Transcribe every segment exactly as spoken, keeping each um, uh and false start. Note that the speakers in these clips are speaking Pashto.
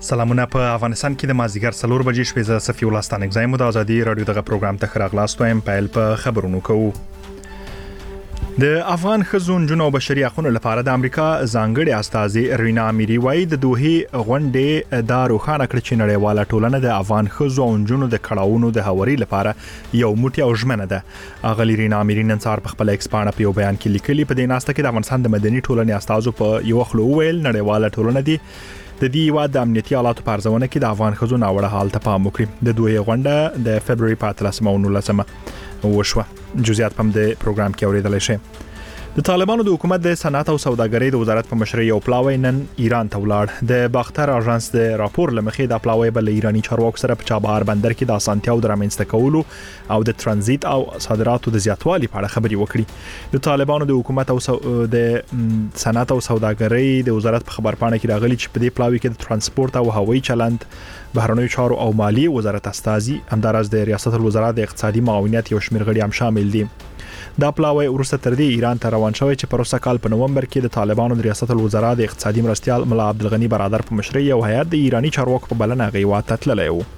سلامونه په افغانستان کې د مازیګر څلور بجې شپې ز صفي الله ستانک زایم د ازادي رادیو دغه پروګرام ته خراغلاست وایم پایل په خبرونو کوو. د افغان خزون جنو بشري حقوقو لپاره د امریکا ځانګړي استازي رینا امیری وایي د دوه غونډې د روخانه کړ چې نړیواله ټولنه د افغان خزون جنو د کړهونو د هوري لپاره یو موټی او ژمنه ده. اغلی رینا امیری نن څار په خپل ایکسپانه په بیان کې لیکلي په دې ناسته کې د افغانستان د مدني ټولنې استازو په یو خلو ویل نړیواله ټولنه دي د دې یو د امنیتي حالاتو په ارزونه کې د افغان خزو ناوړه حال ته پام وکړي. د دوه غونډه د فبرवरी په اتلسمه او نولسمه وشوه. جزئیات په دې پروګرام کې اوریدل شي. د طالبانو د حکومت د صنعت او سوداګرۍ د وزارت په مشرۍ یو پلاوی نن ایران ته ولاړ. د باختر اژانس د راپور لمخې د پلاوی بل ایرانی چارواکو سره په چابهار بندر کې د اسانتیاو درامنځته کولو او د ترانزیت او صادراتو د زیاتوالي په اړه خبري وکړي. د طالبانو د حکومت او د صنعت او سوداګرۍ د وزارت په خبرپاڼه کې راغلي چې په دې پلاوی کې د ترانسپورت او هوایي چلند بهرنیو چارو او مالی وزارت استازي همدارس د ریاست الوزرا د اقتصادي معاونیت یو شمېر غړي هم شامل دي. دا پلاوی ورسته تر دې ایران ته روان شوی چې پروسه کال په نومبر کې د طالبانو د ریاست الوزرا د اقتصادي مرستيال ملا عبدالغنی برادر په مشرۍ یو هیئت د ایرانی چارواکو په بلنه غیوات تللی و.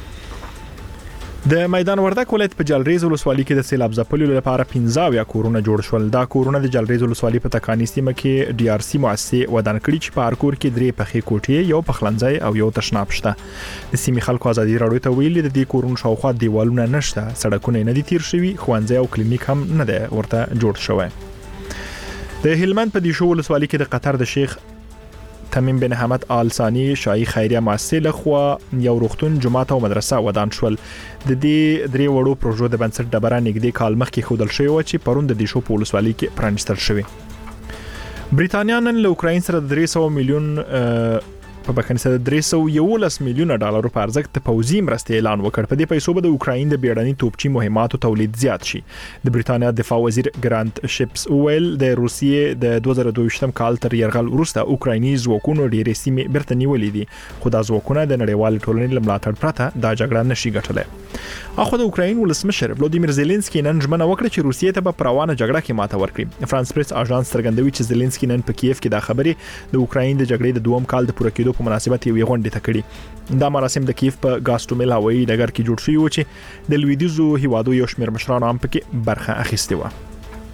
د میدان وردک ولایت په جلریز ولسوالۍ کې د سیلاب ځپلو لپاره پنځه کورونه جوړ شول. دا کورونه د جلریز ولسوالۍ په تکانی سیمه کې ډي ار سي مؤسسه ودان کړي چې په هر کور کې درې پخې کوټې یو پخلنځي او یو تشناب شته. د سیمې خلکو ازادي راډیو ته ویلي د دې کورونو شاوخوا دیوالونه نشته، سړکونه نه دي تیر شوي، ښوونځي او کلینیک هم نه دی ورته جوړ شوی. د هلمند په دیشو ولسوالۍ کې د قطر د شیخ تمیم بن حمد آل ثانی شاهي خیریه مؤسسه لخوا یو روغتون جماعت او مدرسه ودان شول. د دې درې وړو پروژو د بنسټ ډبره نږدې کال مخکې خودل شوی و چې پرون د دیشو په ولسوالۍ کې پرانستل شوی. بریټانیا نن له اوکراین سره درې سوه میلیون په بخښنې سره درې سوه یولس میلیونه ډالر په ارزښت د پوځي مرستې اعلان وکړ. په دې پیسو به د اوکراین د بیړني توپچي مهماتو تولید زیات شي. د بریټانیا دفاع وزیر ګرانت شپس ویل د روسیې د دوه زره دوه ویشتم کال تر یرغل وروسته اوکرایني ځواکونو ډېرې سیمې بیرته نیولې دي، خو دا ځواکونه د نړیوال ټولنې له ملاتړ پرته دا جګړه نشي ګټلای. اخو د اوکراین ولسمشر ولودیمیر زيلنسکي نن ژمنه وکړه چې روسیې ته په روانه جګړه کې ماته ورکړي. فرانس پریس اژانس څرګندوي چې زيلنسکي نن په کیف کې دا خبرې د اوکراین د جګړې د دوم کال د پوره کېدو په مناسبت یو غونډه تکړي. دا مراسم د کیف په ګاستومیل هوایي ډګر کې جوړ شوی و چې د لویدیزو هیوادو یو شمېر مشرانو هم پکې برخه اخیستې و.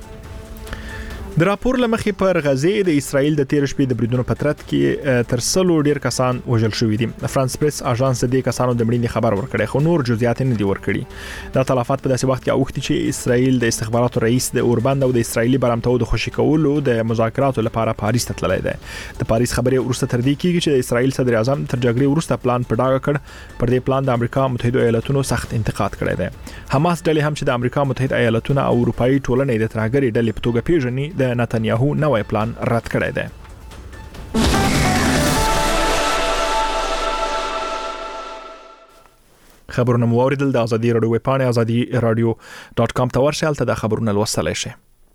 د راپور لمخې پر غزې د اسرایل د تیر شپې د بریدونو په ترڅ کې تر سلو ډیر کسان وژل شوي دي. فرانس پریس اژانس د کسانو د مړینې خبر ورکړي خو نور جزئیات نه دي ورکړي. دا تلفات په داسې وخت کې اوختي چې اسرایل د استخباراتو رئیس د اوربند او د اسرایلی برامتو د خوشی کولو د مذاکراتو لپاره پاریس ته تللی دی. د پاریس خبرې ورسته تر دې کېږي چې د اسرایل صدر اعظم تر جګړې ورسته پلان په ډاګه کړ. پر دې پلان د امریکا متحده ایالاتونو سخت انتقاد کړی دی. حماس ډلې هم چې د امریکا متحده ایالاتونو او اروپאי ټولنې د ترهګرۍ ډلې په توګه پیژني د نتنیاهو نوې پلان رد کړی دی. خبرونه مو اوریدل. د ازادي راډیو ویب پاڼه ازادي راډیو ډاټ کام ته ورشئ، هلته د خبرونه لوستلی شئ.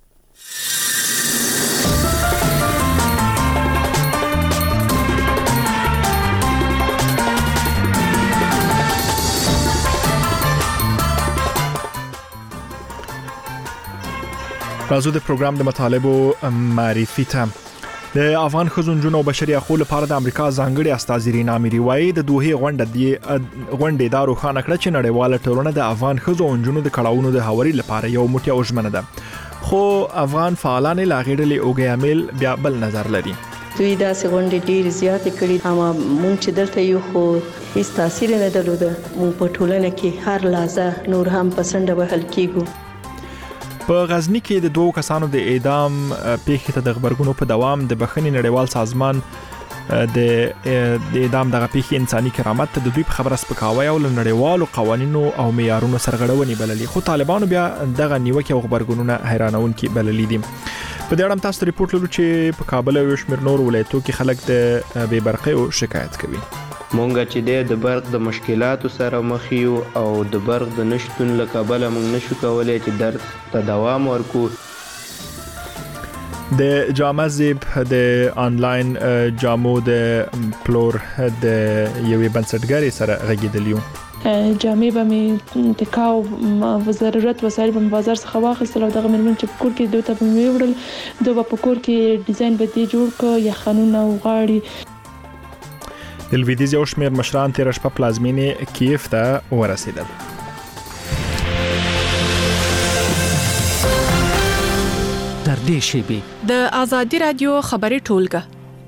راځو د پروګرام د مطالبو معرفي ته. د افغان خزونجونو بشري حقوقو لپاره د امریکا ځانګړي استازي رینا امیری وایي د دوه غونډه دی غونډې دا روښانه کړه چې نړیواله ټولنه د افغان خزونجونو د کړهونو د هوري لپاره یو موټی او ژمنه ده، خو افغان فعالان لا غېړلې اوګي عامل بیا بل نظر لري. دوی دا څنګه ډېر زیات کړي اما مونږ چې دلته یو خو هیڅ تاثیر نه درلوده. مونږ په ټولنه کې هر لحظه نور هم پسنده وهل کیږو. په غزنی کې د دوه کسانو د اعدام پیښې ته د خبرګونو په دوام د بخښنې نړیوال سازمان د د اعدام دغه پیښې انساني کرامت ته د دوی په خبره سپکاوی او نړیوالو قوانینو او معیارونو سرغړونې بللي، خو طالبانو بیا دغه نیوکه او خبرګونونه حیرانونکي بللي دي. په دې اړه تاسو ریپورت لرو چې په کابل او شمیر نور ولایتو کې خلک د بې برقۍ او شکایت کوي. مونږ چې د برق د مشکلاتو سره مخ یو او د برق د نشټون له کبله مونږ نشو کولای چې درس ته دوام ورکو. د جامع زیب د آنلاین جامو د پلور د یوې بنسټګرې سره غږیدلیو. جامې به مې تکاو و ضرورت وسایل په بازار څخه واخیستل او دغه مېرمن چې په کور کې دوی ته به مې وړل، دوی به په کور کې ډیزاین به دې جوړ کړ یا خانونه او غاړې. د لویدیځ یو شمېر مشران تېره شپه پلازمینې کیف ته ورسېدل. تر دې شیبې د آزادي رادیو خبري ټولګه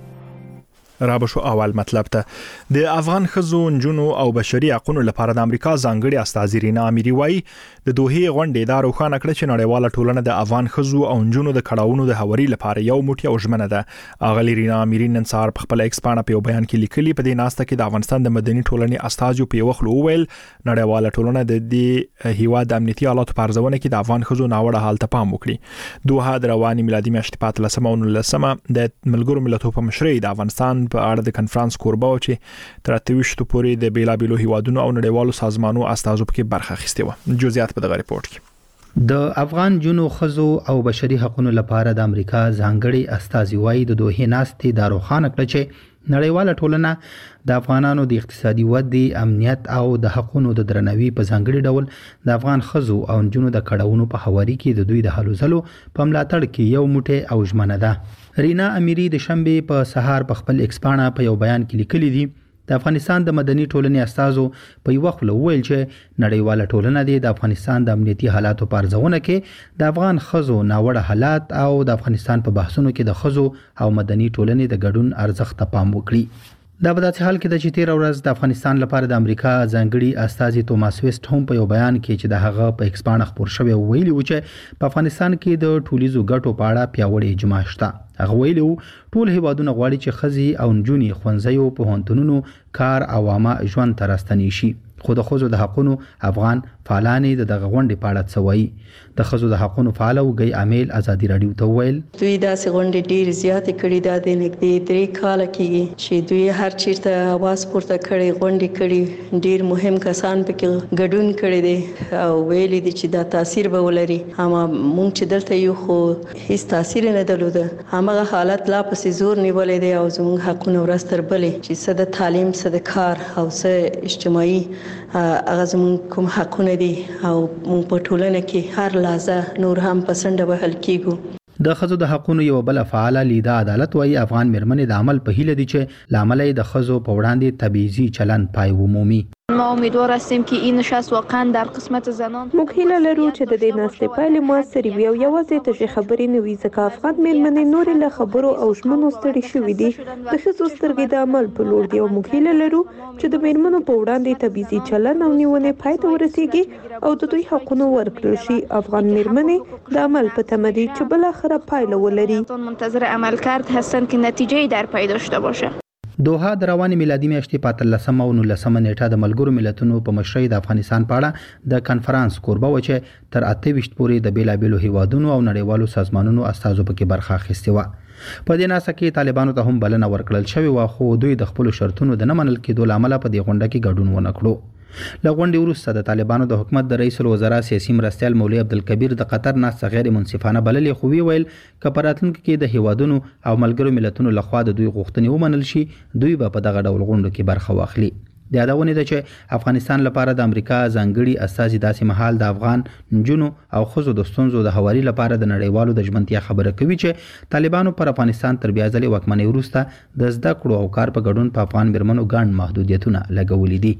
را به شو اول مطلب ته د افغان خزو نجونو او بشري حقوقو لپاره د امریکا ځانګړي استازي رینا اميري وایي د دوه غونډې دا روښانه کړ چې نړیواله ټولنه د افغان خزو او نجونو د کړهونو د هوري لپاره یو موټی او ژمنه ده. اغلی رینا اميري نن سهار په خپل ایکس باندې په بیان کې لیکلي په دې ناسته کې د افغانستان د مدني ټولنې استازي په وخت وویل نړیواله ټولنه د دې هیواد د امنیتي حالاتو په ارزونه کې د افغان خزو ناوړه حالت ته پام وکړي. دوه د رواني میلادي میاشتې په اتلسمه او نولسمه د ملګرو ملتونو په مشرۍ د افغانستان په اړه د کنفرانس کوربه او چې تر اتهویشت پورې د بیلابیلو هیوادونو او نړیوالو سازمانونو استازو پکې برخه اخیسته و. جزئیات په دغه ریپورت کې. د افغان جنو خزو او بشري حقوقو لپاره د امریکا ځانګړي استازي وایي د دوه ناستې د روښانه کړ چې نړیواله ټولنه د افغانانو د اقتصادي ودې، امنیت او د حقوقو د درناوي په ځانګړي ډول د افغان خزو او جنو د کړهونو په حواري کې د دوی د هلو ځلو په ملاتړ کې یو موټی او ژمنه ده. رینا اميري د شنبه په سهار په خپل ایکس باندې په یو بیان کې لیکلي دي د افغانستان د مدني ټولنې استازو په یو وخت ویل چې نړیواله ټولنه د افغانستان د امنیتي حالاتو په ارزونه کې د افغان خزو ناوړه حالات او د افغانستان په بحثونو کې د خزو او مدني ټولنې د ګډون ارزښت ته پام وکړي. دا په داسې حال کې د چې تیر ورځ د افغانستان لپاره د امریکا ځانګړي استازي توماس ویسټ هم په یو بیان کې چې د هغه په ایکس باندې خبر شوی ویلي و چې په افغانستان کې د ټولیزو ګټو په اړه پیاوړی اجماع شته. هغه ویلي ټول هیوادونه غواړي چې خزي او نجونې ښوونځیو په هنتونونو کار او عامه ژوند ته راستنې شي. خو د خزو د حقوقو افغان فعالانې د دغه غونډې په اړه څه وایي. د خزو د حقوقو فعال او غي عامل ازادي رادیو ته ویل دوی داسې غونډې ډېر زیات کړي دا د نږدې درې کال کې چې دوی هر چیرته आवाज پورته کړي غونډې کړي ډېر مهم کسان پکې ګډون کړي دي او ویل دي چې دا تاثیر به ولري. اما مونږ چې دلته یو خو هیڅ تاثیر نه درلوده. هغه حالت لا پسې زور نیولې دي او زموږ حقونه ورستر بلې چې څه د تعلیم څه د کار او څه اجتماعي هغه زموږ کوم حقونه دي او مونږ په ټولنه کې هر لحظه نور هم پسنده وهل کیږو. د خزو د حقوقو یو بل فعال لیدا عدالت وایي افغان مرمنې د عمل په هیله دي چې لامل د خزو په وړاندې تبعیضي چلند پای ومومي. ما امیدوار هستیم که این نشست واقعا در قسمت زنان موږ هیله لرو چې د دې ناستې پایلې موثرې وي او یوازې تشې خبرې نه وي ځکه افغان مېرمنې نورې له خبرو او ژمنو ستړي شوي دي. د ښځو سترګې د عمل په لور دي او موږ هیله لرو چې د مېرمنو په وړاندې تبعیضي چلند او نیونې پای ته ورسیږي او د دوی حقونه ورکړل شي. افغان مېرمنې د عمل په تمه دي چې بالاخره پایله ولري. منتظر عملکرد هستند که نتیجه‌ای در پی داشته باشه. دوحه د رواني میلادي میاشتې په اتلسمه او نولسمه نیټه د ملګرو ملتونو په مشرۍ د افغانستان په اړه د کنفرانس کوربه و چې تر اتهویشت پورې د بیلابیلو هیوادونو او نړیوالو سازمانونو استازو پکې برخه اخیستې و. په دې ناسه کې طالبانو ته هم بلنه ورکړل شوې و خو دوی د خپل شرطونو د نه منل کېدو لامل په دې غونډه کې ګډون ونه کړو. لغونډې وروسته د طالبانو د حکومت د رئیس الوزرا سیاسي مرستیال مولوي عبدالکبیر د قطر ناسه غیر منصفانه بللې خو وی ویل ک په راتلونکي کې د هیوادونو او ملګرو ملتونو لخوا د دوی غوښتنې ومنل شي دوی به په دغه ډول غونډو کې برخه واخلي. د یادونه ده چې افغانستان لپاره د امریکا ځانګړي استازي داسې مهال د افغان نجونو او خزو د ستونزو د هواري لپاره د نړیوالو د ژمنتیا خبره کوي چې طالبانو پر افغانستان تر بیا ځلې واکمنۍ وروسته د زده کړو او کار په ګډون په افغان میرمنو ګڼ محدودیتونه لګولي دي.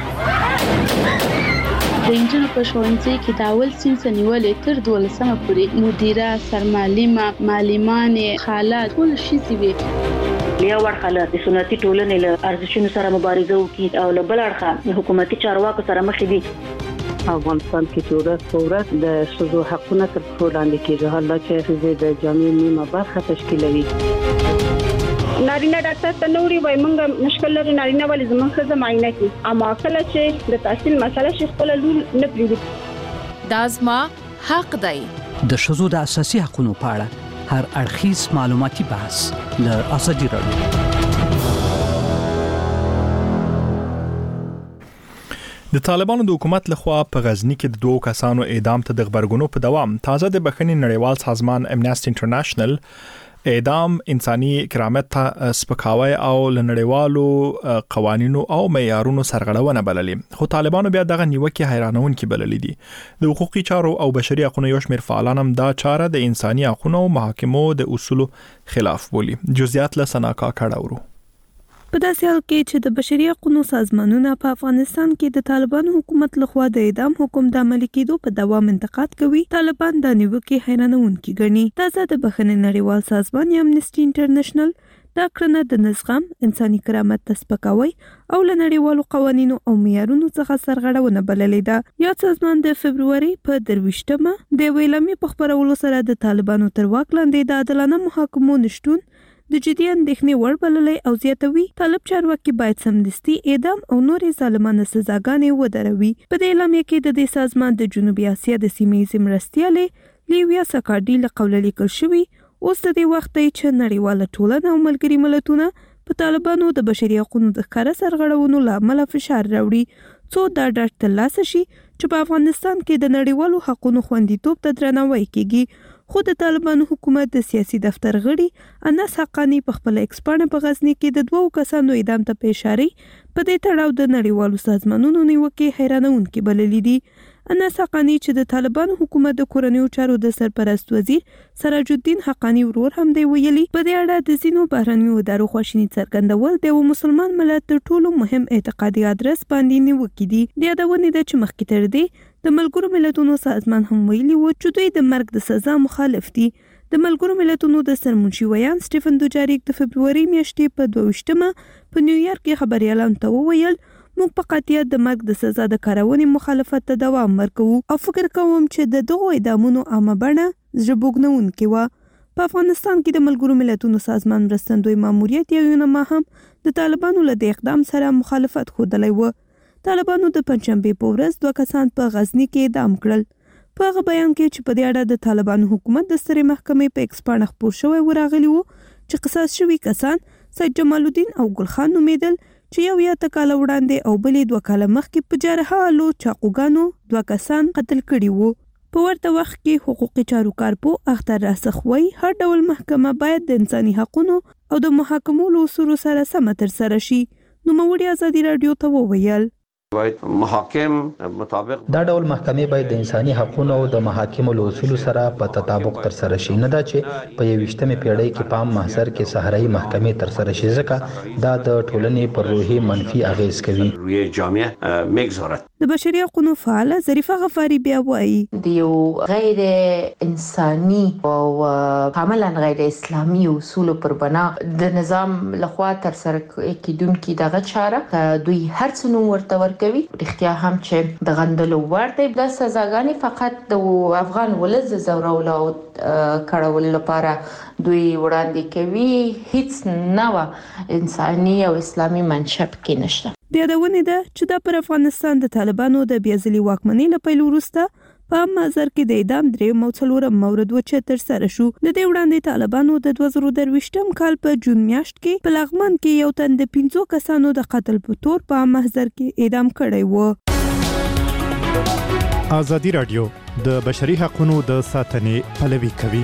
د انجنونو په ښوونځي کې د اول صنف نیولې تر دولسمه پورې مدیره، سرمعلمه، معلمانې، خالات ټول ښځې وي. یو اړخ له سنتي ټولنې له ارزښتونو سره مبارزه وکړي او له بل اړخه حکومتي چارواکو سره مخ دي. افغانستان کې چې ورځ په ورځ د ښځو حقونه تر پښو لاندې کېږي. حالا چې ښځې د جامعې نیمه برخه تشکیلوي. نارینه ډاکټر ته نوري وای مونږ مشکل لري نارینه ولې زموږ ښځه معاینه کوي اما کله چې د تحصیل مسله شي خپل لور نه پریږدي. دا زما حق دی. د ښځو د اساسي حقوقو په اړه هر اړخیز معلوماتي بحث له ازادي رادیو. د طالبانو د حکومت لخوا په غزنی کې د دوه کسانو اعدام ته د خبرګونو په دوام تازه د بخښنې نړیوال سازمان امنیسټي انټرنیشنل اعدام انساني کرامت ته سپکاوی او لنړیوالو قوانینو او معیارونو سرغړونه بللې. خو طالبانو بیا دغه نیوکه حیرانونکې بللې دي. د حقوقي چارو او بشري حقوقو یو شمېر فعالان هم دا چاره د انساني حقوقو او محاکمو د اصولو خلاف بولي. جزئیات له سناکا کړهورو. په داسې حال کې چې د بشري حقوقو سازمانونه په افغانستان کې د طالبانو حکومت لخوا د اعدام حکم د عملي کېدو په دوام انتقاد کوي، طالبان د نیوکې حیرانونکي ګڼي. تازه د بخښنې نړیوال سازمان یا امنیسټي انټرنیشنل دا کړنه د نظام، انساني کرامت ته سپکاوی او له نړیوالو قوانینو او معیارونو څخه سرغړونه بللې ده. یاد سازمان د فبروري په درویشتمه د یوې اعلامیې په خپرولو سره د طالبانو تر واک لاندې د عادلانه محاکمو نشتون د جدي اندېښنې وړ بللی او زیاتوي طالب چارواکي باید سمدستي اعدام او نورې ظالمانه سزاګانې ودروي. په دې اعلامیه کې د دې سازمان د جنوبي اسیا د سیمه ییزې مرستیالې لیویا سکاډي له قوله لیکل شوي اوس د دې وخت دی چې نړیواله ټولنه او ملګري ملتونه په طالبانو د بشري حقوقو د ښکاره سرغړونو له امله فشار راوړي څو دا ډاډ ترلاسه شي چې په افغانستان کې د نړیوالو حقوقو خوندیتوب ته درناوی کیږي. خو د طالبانو حکومت د سیاسي دفتر غړي انس حقانی په خپل ایکس پاڼه په غزنی کې د دوو کسانو اعدام ته اشاره په دې تړاو د نړیوالو سازمانونو نیوکې حیرانونکې بللې دي. انس حقانی چې د طالبانو حکومت د کورنیو چارو د سرپرست وزیر سراج الدین حقانی ورور هم دی ویلي، په دې اړه د ځینو بهرنیو ادارو خواشیني څرګندول د یو مسلمان ملت تر ټولو مهم اعتقادي ادرس باندې نیوکې دي. د یادونې ده چې مخکې تر دې د ملګرو ملتونو سازمان هم ویلي و چې دوی د مرګ د سزا مخالف دي. د ملګرو ملتونو د سرمنشي ویان سټیفن دوجاریک د فبروري میاشتې په دویشتمه په نیویارک کې خبريالانو ته وویل موږ په قطعیت د مرګ د سزا د کارونې مخالفت ته دوام ورکوو او فکر کوم چې د دغو اعدامونو عامه بڼه زړه بوږنونکې وه. په افغانستان کې د ملګرو ملتونو سازمان مرستندوی ماموریت یا یونما هم د طالبانو له دې اقدام سره مخالفت ښودلی و. طالبانو د پنجشنبې په ورځ دوه کسان په غزنی کې اعدام کړل. په هغه بیان کې چې په دې اړه د طالبانو حکومت د سترې محکمې په ایکس پاڼه خپور شوی وراغلی وو چې قصاص شوي کسان سید جمال الدین او ګلخان نومیدل چې یو یا کاله وړاندې او بلې دوه کاله مخکې په جارحالو چاقوګانو دوه کسان قتل کړي وو. په ورته وخت کې حقوقي چارو کارپو اختر راسخ وایي هر ډول محکمه باید د انساني حقوقو او د محاکمو له اصولو سره سمه ترسره شي. نوموړي ازادي راډیو ته وویل باید محاکم مطابق دا ډول محکمې باید د انساني حقوقو او د محاکمو له اصولو سره په تطابق ترسره شي، نه دا چې په یویشتمې پیړۍ کې په عام محضر کې صحرایي محکمې ترسره شي، ځکه دا د ټولنې پر روحي منفي اغیز کوي. روی جامعه میگذارد. د بشري حقوقو فعاله ظریفه غفاری بیا وایي د یو غیر انساني او کاملا غیر اسلامي اصول پر بنا د نظام لخوا ترسره کیدونکې دغه چاره دوی هر څه نوم ورته ورکوي. رښتیا هم چې د غندلو وړ دی. د سزاګانې فقط د افغان ولس د زورولو او کړولو لپاره دوی وړاندې کوي، هیڅ نه انساني او اسلامي منشأ کې نشته. د یادونې ده چې دا پر افغانستان د طالبانو د بیازلي واکمنۍ له پیل وروسته په عام محضر کې د اعدام درېیم او څلورم مورد و چې ترسره شو. د دې وړاندې طالبانو د دوه زره درویشتم کال په جون میاشت کې په لغمان کې یو تن د پنځو کسانو د قتل په تور په عام محضر کې اعدام کړی و. ازادي راډیو د بشري حقوقو د ساتنې پلوي کوي.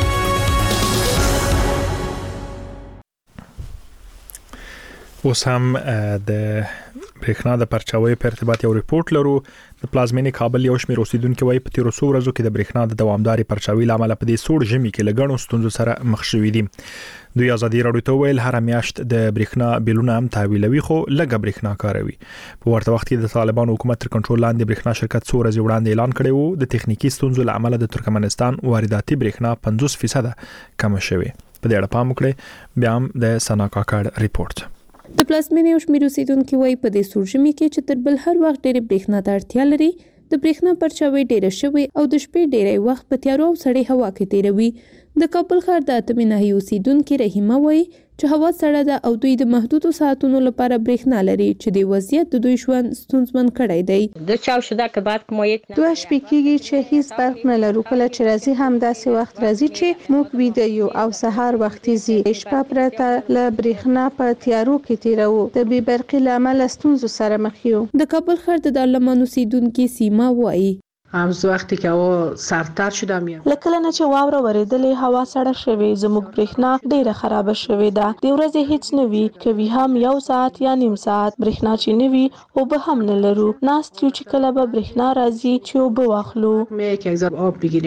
اوس هم د برېښنا د پرچاوي په ارتباط یو ریپورت لرو. د پلازمینې کابل یو شمېر اوسیدونکو وايي په تیرو څو ورځو کې د برېښنا د دوامداري پرچاوي لامل په دې سوړ ژمي کې لګڼو ستونزو سره مخ شوي دي. دوی ازادي راډیو ته ویل هر میاشت د برېښنا بیلونه هم تحویلوي خو لږه برېښنا کاروي. په ورته وخت کې د طالبانو حکومت تر کنټرول لاندې برېښنا شرکت څو ورځې وړاندې اعلان کړی وو د تخنیکی ستونزو لامل د ترکمنستان وارداتي برېښنا پنځوس فیصد کم شوه. په دې اړه پام وکړئ. بیا هم د سنا کاکړ ریپورت. د پلازمینې یو شمېر اوسیدونکو وايي په دې سوړ ژمي کې چې تر بل هر وخت ډېرې برېښنا ته اړتیا لري، د برېښنا پرچاوي ډېره شوې او د شپې ډېری وخت په تیارو او سړې هوا کې تیروي. د کابل ښار د اتمې ناحیې اوسیدونکي رحیمه وايي چې هوا سړه ده او دوی د محدودو ساعتونو لپاره برېښنا لري چې د وضعیت د دوی ژوند ستونزمن کړی دی. دو چاو شده که بعد ما یک دوه شپې کېږي چې هیڅ برق نه لرو، کله چې راځي هم داسې وخت راځي چې موږ ویده یو او سهار وختي ځي. شپه پرته له برېښنا په تیارو کې تیروو، د بې برقي له امله ستونزو سره مخ یو. د کابل ښار د دارالمان اوسیدونکي سیما وايي همز وقتی که هوا سردتر شده میاد. لکه نه چې واوره ورېدلې هوا سړه شوې، زموږ برېښنا ډیره خراب شوې ده. د ورځې هیڅ نه وي، کوي هم یو ساعت یا نیم ساعت. برېښنا چې نه وي او به هم نه لرو. ناست یو چې کله به برېښنا راځي چې اوبه واخلو. می یک ذره آب بگیریم.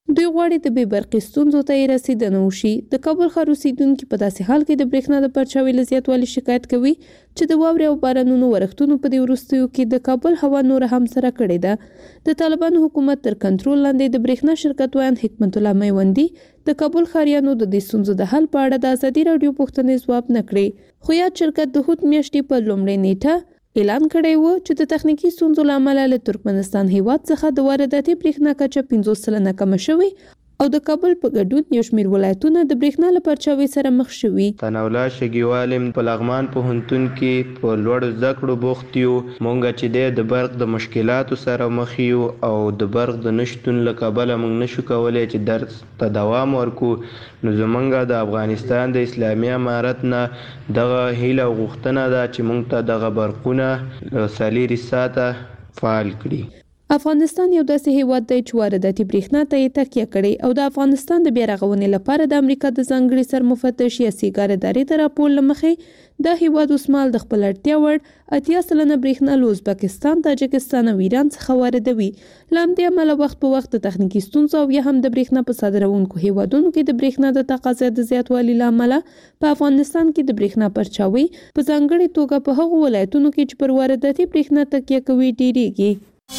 دوی غواړي د بې برقي ستونزو ته یې رسیدنه وشي. د کابل ښار اوسیدونکي په داسې حال کې د برېښنا د پرچاوي له زیاتوالي شکایت کوي چې د واورې او بارانونو ورښتونو په دې وروستیو کې د کابل هوا نوره هم سره کړې ده. د طالبانو حکومت تر کنټرول لاندې د برېښنا شرکت ویان حکمت الله میوندي د کابل ښاریانو د دې ستونزو د حل په اړه د ازادي راډیو پوښتنې ځواب نه کړې. خو یاد شرکت د هوت میاشتې په لومړۍ نیټه اعلان کړی و چې د تخنیکی ستونزو له امله له ترکمنستان هیواد څخه د وارداتي برېښنا کچه پنځوس سلنه کمه شوې او د کابل په ګډون یو شمېر ولایتونه د برېښنا له پرچاوي سره مخ شوي. ثناءالله شګیوال په لغمان پوهنتون کې په لوړو زده کړو بوخت یو. مونږ چې د برق د مشکلاتو سره مخ یو او د برق د نشتون له کبله مونږ نشو کولی چې درس ته دوام ورکو. نو زمونږ د افغانستان د اسلامي امارت نه دغه هیله او غوښتنه ده چې مونږ ته دغه برقونه څلېرویشت ساعته فعال کړي. افغانستان یو داسې هیواد دی چې وارداتي برېښنا ته یې تکیه کړې او د افغانستان د بیا رغونې لپاره د امریکا د ځانګړي سرمفتش یا سیګار ادارې د راپور له مخې دا هیواد اوسمهال د خپل اړتیا وړ اتیا سلنه برېښنا له ازبکستان، تاجکستان او ایران څخه واردوي. له همدې امله وخت په وخت د تخنیکي ستونزو او یا هم د برېښنا په صادروونکو هیوادونو کې د برېښنا د تقاضا د زیاتوالي له امله په افغانستان کې د برېښنا پرچاوي په ځانګړې توګه په هغو ولایتونو کې چې پر وارداتي برېښنا تکیه کوي ډېریږي.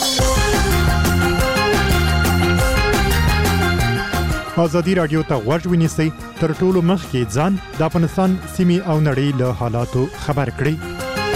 ازادي راډیو ته غوږ ونیسئ تر ټولو مخکې ځان د افغانستان سیمې او نړۍ له حالاتو خبر کړئ.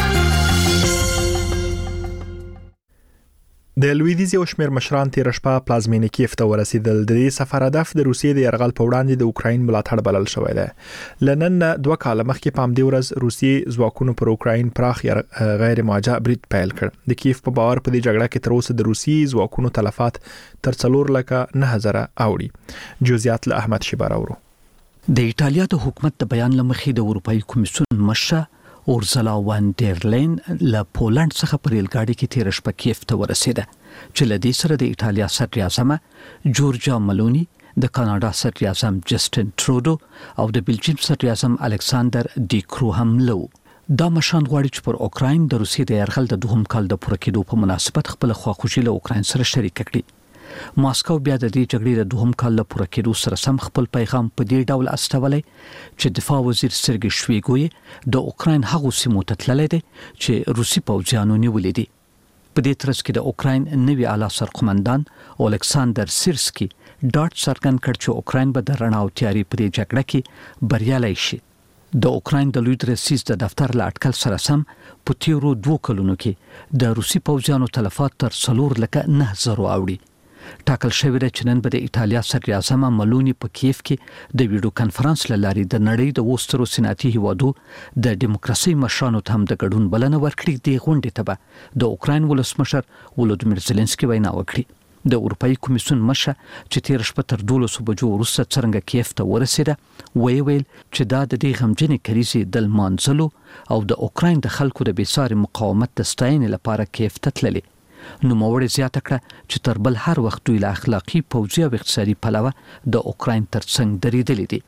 د لویدیځ یو شمېر مشران تېره شپه پلازمینې کیف ته ورسېدل. د دې سفر هدف د روسیې د یرغل په وړاندې د اوکراین ملاتړ بلل شوی دی. له نن نه دوه کاله مخکې په همدې ورځ روسیې ځواکونو پر اوکراین پراخ غیر موجه برید پیل کړ. د کیف په باور په دې جګړه کې تر اوسه د روسیې ځواکونو تلفات تر څلور لکه نه هزاره اوړي. جزئیات له احمد شیبه راوړو. د ایټالیا د حکومت د بیان لمخې د اروپאי کمیسیون مشر اورزلا وان ډیر لین له پولند څخه په ریل ګاډي کې تیر شپه کیف ته ورسېده چې له دې سره د ایټالیا صدر اعظم جورجا ملونی، د کاناډا صدر اعظم جسټن ټرودو او د بلجیم صدر اعظم الکساندر ډي کرو هم لو. دا مشان غواړي چې پر اوکراین د روسیې د یرغل د دوهم کال د پوره کېدو په مناسبت خپل خواخوږي له اوکراین سره شریک کړي. ماسکو بیا د دې جګړې د دوهم کال له پوره کېدو سره سم خپل پیغام په دې ډول استولی چې دفاع وزیر سرګی شویګوی د اوکراین هغو سیمو ته تللی دی چې روسي پوځیانو نیولې دي. په دې ترڅ کې د اوکراین نوي اعلی سرقمندان الکساندر سیرسکي ډاټ څرګند کړ چې اوکراین به د رڼا او تیاري په دې جګړه کې بریالی شي. د اوکراین د لوی درسیز د دفتر له اټکل سره سم په تیرو دوه کلونو کې د روسي پوځیانو تلفات تر څلور لکه نه زرو اوړي. ټاکل شوی دی چې نن به د ایټالیا صدر اعظم ملونی په کیف کې د ویډیو کانفرنس له لارې د نړۍ د وسترو صنعتي هیوادو د دیموکراسي مشرانو ته هم د ګډون بلنه ورکړي. د غونډې ته به د اوکراین ولسمشر ولودیمیر زيلنسکي وینا وکړي. د اروپאי کمیسیون مشر چې تیر شپه تر دولسو بجو وروسته څرنګه کیف ته ورسېده وی ویل چې دا د دې غمجنې کریزې د لمانځلو او د اوکراین د خلکو د بېساري مقاومت د ستاینې لپاره کیف ته تللی. نو موړ زیاته کړه چې تر بل هر وخت دوی له اخلاقی، پوځي او اقتصادي پلوه د اوکراین ترڅنګ درېدلي دي.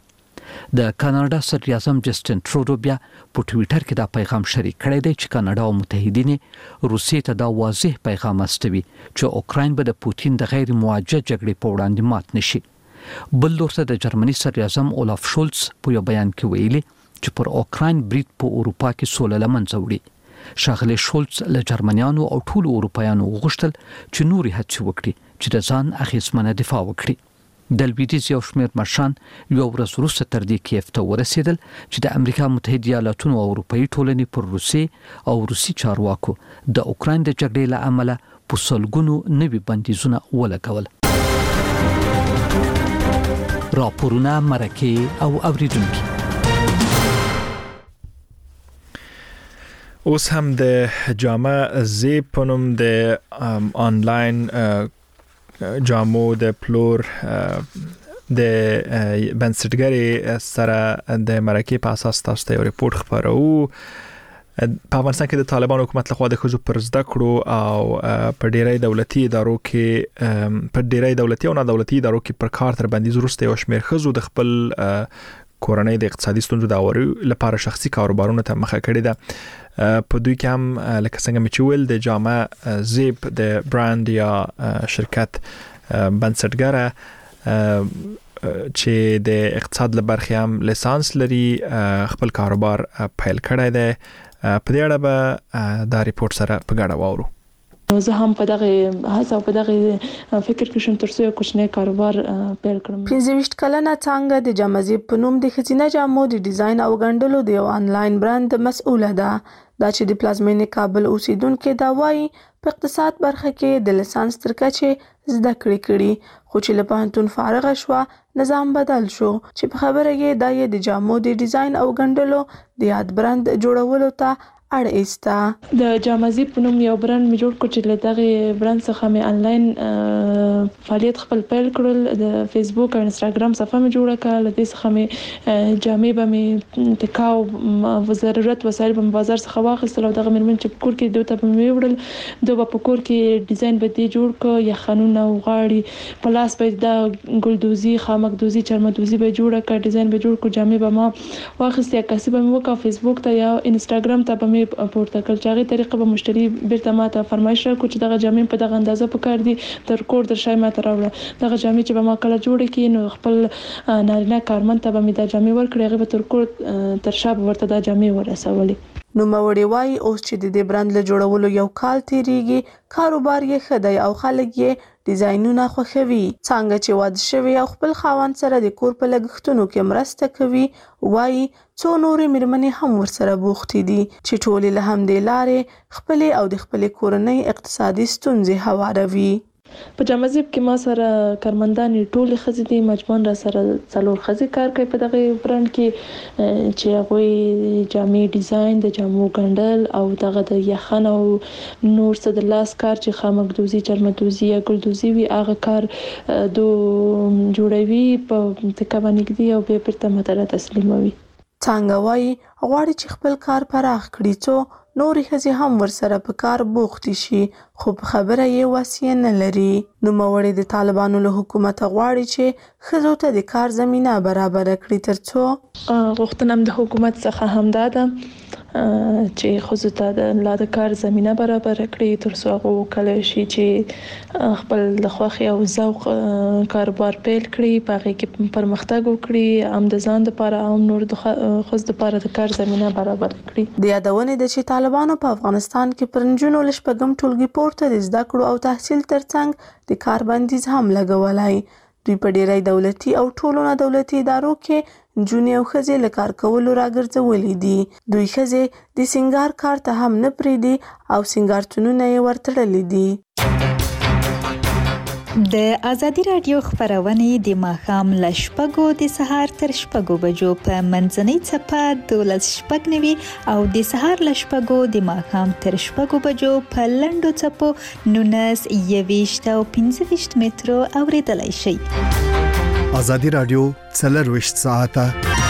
د کاناډا صدر اعظم جسټن ټرودو بیا په ټویټر کې دا پیغام شریک کړی دی چې کاناډا او متحدین روسیې ته دا واضح پیغام استوي چې اوکراین به د پوتین د غیر موجه جګړې په وړاندې مات نشي. بل لورته د جرمني صدر اعظم اولاف شولز په یو بیان کې ویلي چې پر اوکراین برید په اروپا کې سوله له منځه وړي. ښاغلی شولز له جرمنیانو او ټولو اروپایانو وغوښتل چې نورې هڅې وکړي چې د ځان اغېزمنه دفاع وکړي. د لویدیځ یو شمېر مشران یوه ورځ وروسته تر دې کیف ته ورسېدل چې د امریکا متحده ایالاتونو او اروپایي ټولنې پر روسیې او روسي چارواکو د اوکراین د جګړې له امله په سلګونو نوي بندیزونه ولګول. راپورونه، مرکې او اوریدونکي. اوس هم د جامه زیب په نوم د آنلاین جامو د پلور د بنسټګرۍ سره د مرکې په اساس تاسو ته یو ریپورت خپرو. په افغانستان کې د طالبان حکومت لخوا د ښځو پر زده کړو او په ډیری دولتي ادارو کې په ډیری دولتي او نه دولتي ادارو کې پر کار تر بندیز وروسته یو شمېر ښځو د خپل کورنۍ د اقتصادي ستونزو د هواري لپاره شخصي کاروبارونو ته مخه کړې ده. په دوی کې هم لکه څنګه مې چې ویل د جامه زیب د برانډ یا شرکت بنسټګره چې د اقتصاد لبرخه هم لیسانس لري خپل کاروبار پیل کړی دی. په دې اړه به دا ریپورت سره په ګډه واورو. زه هم په دغه هڅه په دغه فکر کې شم ترڅو یو کوچنی کاروبار پیل کړم. پنځه ویشت کلنه څانګه د جامزیب په نوم د ښځینه جامو د ډیزاین او ګنډلو د یو آنلاین برند مسؤله ده. دا چې د پلازمینې کابل اوسیدونکو دا وایي په اقتصاد برخه کې د لیسانس تر کچې زده کړې کړي، خو چې له پوهنتون فارغ شوه نظام بدل شو چې په خبره یې دا یې د جامو د ډیزاین او ګنډلو د یاد برند جوړولو ته اړ ایسته. د جامزیب په نوم یو برند مې جوړ کړ چې له دغه برند څخه مې آنلاین فعالیت خپل پیل کړل. د فیسبوک او انستګرام صفحه مې جوړه کړه. له دې څخه مې جامې به مې ټکاو و ضرورت وسایل په بازار څخه واخیستل او دغه مېرمن چې کور کې دوی ته مې وړل دوی په کور کې ډیزاین به دې جوړ کړ، یا خانونه او غاړي په لاس به د ګلدوزي خامک دوزي چرمدوزي به جوړه کړ، ډیزاین به جوړ کړ، جامې به ما واخیستې کسب به مې وکړ. فیسبوک ته یا انستګرام ته به مې پورته کړ چې هغه طریقه به مشتری بیرته ماته فرمایش راکړي چې دغه جامې په دغه اندازه پکار دي تر کور در شای ماته راوړه. دغه جامې چې به ما کله جوړې کړي نو خپل نارینه کارمند ته به مې دا جامې ورکړي، هغه به تر کور تر شا ورته دا جامې ورسولې. نو موري وای اوس چې د دې برند له جوړولو یو کال تیریږي، کاروبار یې ښه دی او خلک یې ډیزاینونه خوښوي. څنګه چې واده شوی او خپل خاوند سره د کور په لګښتونو کې مرسته کوي، وای څو نورې مېرمنې هم ورسره بوختې دي چې ټولې له همدې لارې خپلې او د خپلې کورنۍ اقتصادي ستونزې هواروي. په جامزیب کې ما سره کارمندان ټول ښځې دي، مجموعاً را سره څلور ښځې کار کوي په دغه برند کې چې هغوی جامې ډیزاین د جامو ګنډل او دغه د یخن او نور څه د لاس کار چې خامک دوزي چرمدوزي یا ګلدوزي وي هغه کار دو جوړوي په تکه باندې ږدي او بیا بیرته ماته را تسلیموي. څنګه وایي غواړي چې خپل کار پراخ کړي څو نورې ښځې هم ورسره په کار بوختې شي، خو په خبره یې وسیه نه لري. نوموړې د طالبانو له حکومته غواړي چې ښځو ته د کار زمینه برابره کړي ترڅو غوښتنه د حکومت څخه همدا ده چې ښځو ته د لا د کار زمینه برابر کړي ترڅو هغه وکولای شي چې خپل د خوښۍ او ذوق کاروبار پیل کړي، په هغې کې پرمختګ وکړي، هم د ځان دپاره او نور د ښځو دپاره د کار زمینه برابر کړي. د یادونې ده چې طالبانو په افغانستان کې پر نجونو له شپږم ټولګي پورته د زده کړو او تحصیل ترڅنګ د کار بندیز هم لګولی. دوی په ډیری دولتي او ټولو نه دولتي ادارو کې نجونې او ښځې له کار کولو راګرځولې دي. دوی ښځې د سینګار کار ته هم نه پرېږدي او سینګارتونونه یې ورتړلي دي. د ازادي راډیو خبرونه د ماښام له شپږو د سهار تر شپږو بجو په منځنۍ څپه دولس شپږ نوي او د سهار له شپږو د ماښام تر شپږو بجو په لنډو څپو نولس یویشت او پنځه ویشت مترو اوریدلای شئ. ازادي راډیو څلرویشت ساعته.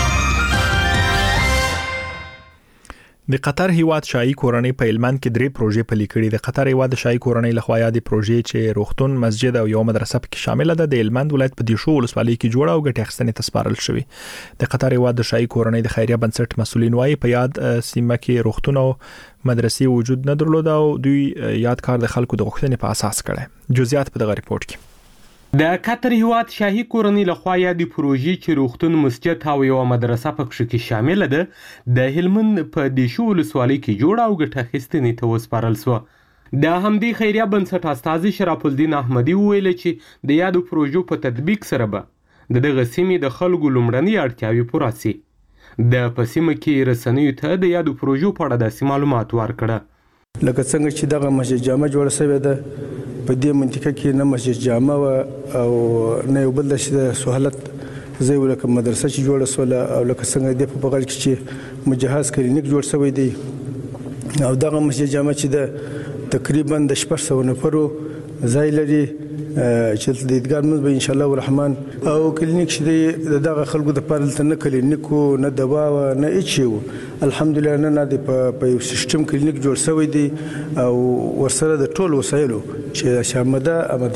د قطر هیواد شاهي کورنۍ په هلمند کې درې پروژې پلي کړې. د قطر هیواد شاهي کورنۍ لخوا یادې پروژې چې روغتون، مسجد او یو مدرسه پکې شامل ده د هلمند ولایت په دیشو ولسوالۍ کې جوړه او ګټه اخیستنې ته سپارل شوې. د قطر هیواد شاهي کورنۍ د خیریه بنسټ مسؤلین وايي په یاد سیمه کې روغتون او مدرسې وجود نه درلود او دوی یاد کار د خلکو د غوښتنې په اساس کړي. جزئیات په دغه ریپورت کې. د قطر هیواد شاهي کورنۍ لخوا یادې پروژې چې روغتون، مسجد او یو مدرسه پکې کې شامل ده د هلمند په دیشو ولسوالۍ کې جوړه او ګټه اخیستنې ته وسپارل شو. د همدې خیریه بنسټ استازي شرف الدین احمدي وویل چې د یادو پروژو په تطبیق سره به د دغه سیمې د خلکو لومړنۍ اړتیاوې پوره شي. د په سیمه کې رسنیو ته د یادو پروژو په اړه داسې معلومات ورکړه. لکه څنګه چې دغه مسجد جامع جوړه شوې ده په دې منطقه کې نه مسجد جامع او نه یو بل د سہولت زي ولکه مدرسه چې جوړه سوله او لکه څنګه د په بغل کې چې مجهز کلینیک جوړ شوی دی او دغه مسجد جامع چې د تقریبا د شپږ سوه نفرو ځای لري چې د دیدګار منځ به ان شاء الله الرحمن او کلینیک چې دغه خلکو د پاره نه کلینیکو نه دوا نه هیڅ الحمدلله نه د په یو سیستم کلینیک جوړ شوی دی او ورسره د ټول وسایلو چې شامده آمده دي.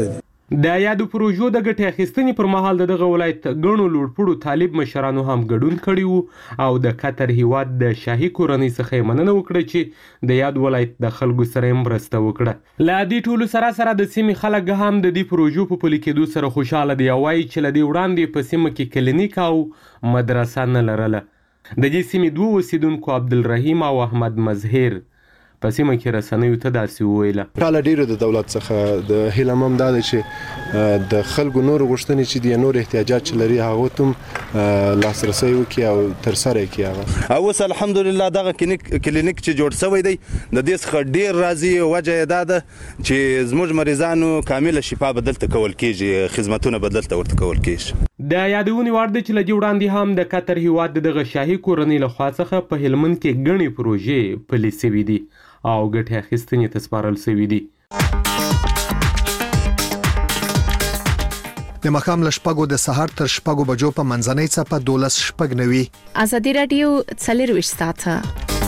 د یادو پروژو د ګټې اخیستنې پر مهال د دغه ولایت ګڼو لوړپوړو طالب مشرانو هم ګډون کړی وو او د قطر هیواد د شاهي کورنۍ څخه یې مننه وکړه چې د یاد ولایت د خلکو سره یې مرسته وکړه. له دې ټولو سره سره د سیمې خلک هم د دې پروژو په پلي کېدو سره خوشحاله دي او وایي چې له دې وړاندې په سیمه کې کلینیک او مدرسه نه لرله. د دې سیمې دوه اوسیدونکو عبدالرحیم او احمد مظهر په سیمه کې رسنیو ته داسې وویله. ټاله ډیره د دولت څخه د هیله هم دا ده چې د خلکو نور غوښتنې چې د نور احتیاجات چې لري هغه ته لاسرسی وکړي او ترسره یې کړي. هغه اوس الحمدلله دغه کلینیک چې جوړ شوی دی د دې څخه ډیر راضي. وجه یې دا ده چې زموږ مریضانو کامله شفا بدلته کول کېږي، خدمتونه بدلته ورته کول کېږي. د یادونې وړ ده چې له دې وړاندې هم د قطر هیواد د دغه شاهي کورنۍ لخوا څخه په هلمند کې ګڼې پروژې پلي شوي دي او ګټې اخیستنې ته سپارل شوي دي. د ماښام له شپږو د سهار تر شپږو بجو په منځنۍ څپه دولس شپږ نوي. ازادي راډیو څلرویشت ساعته.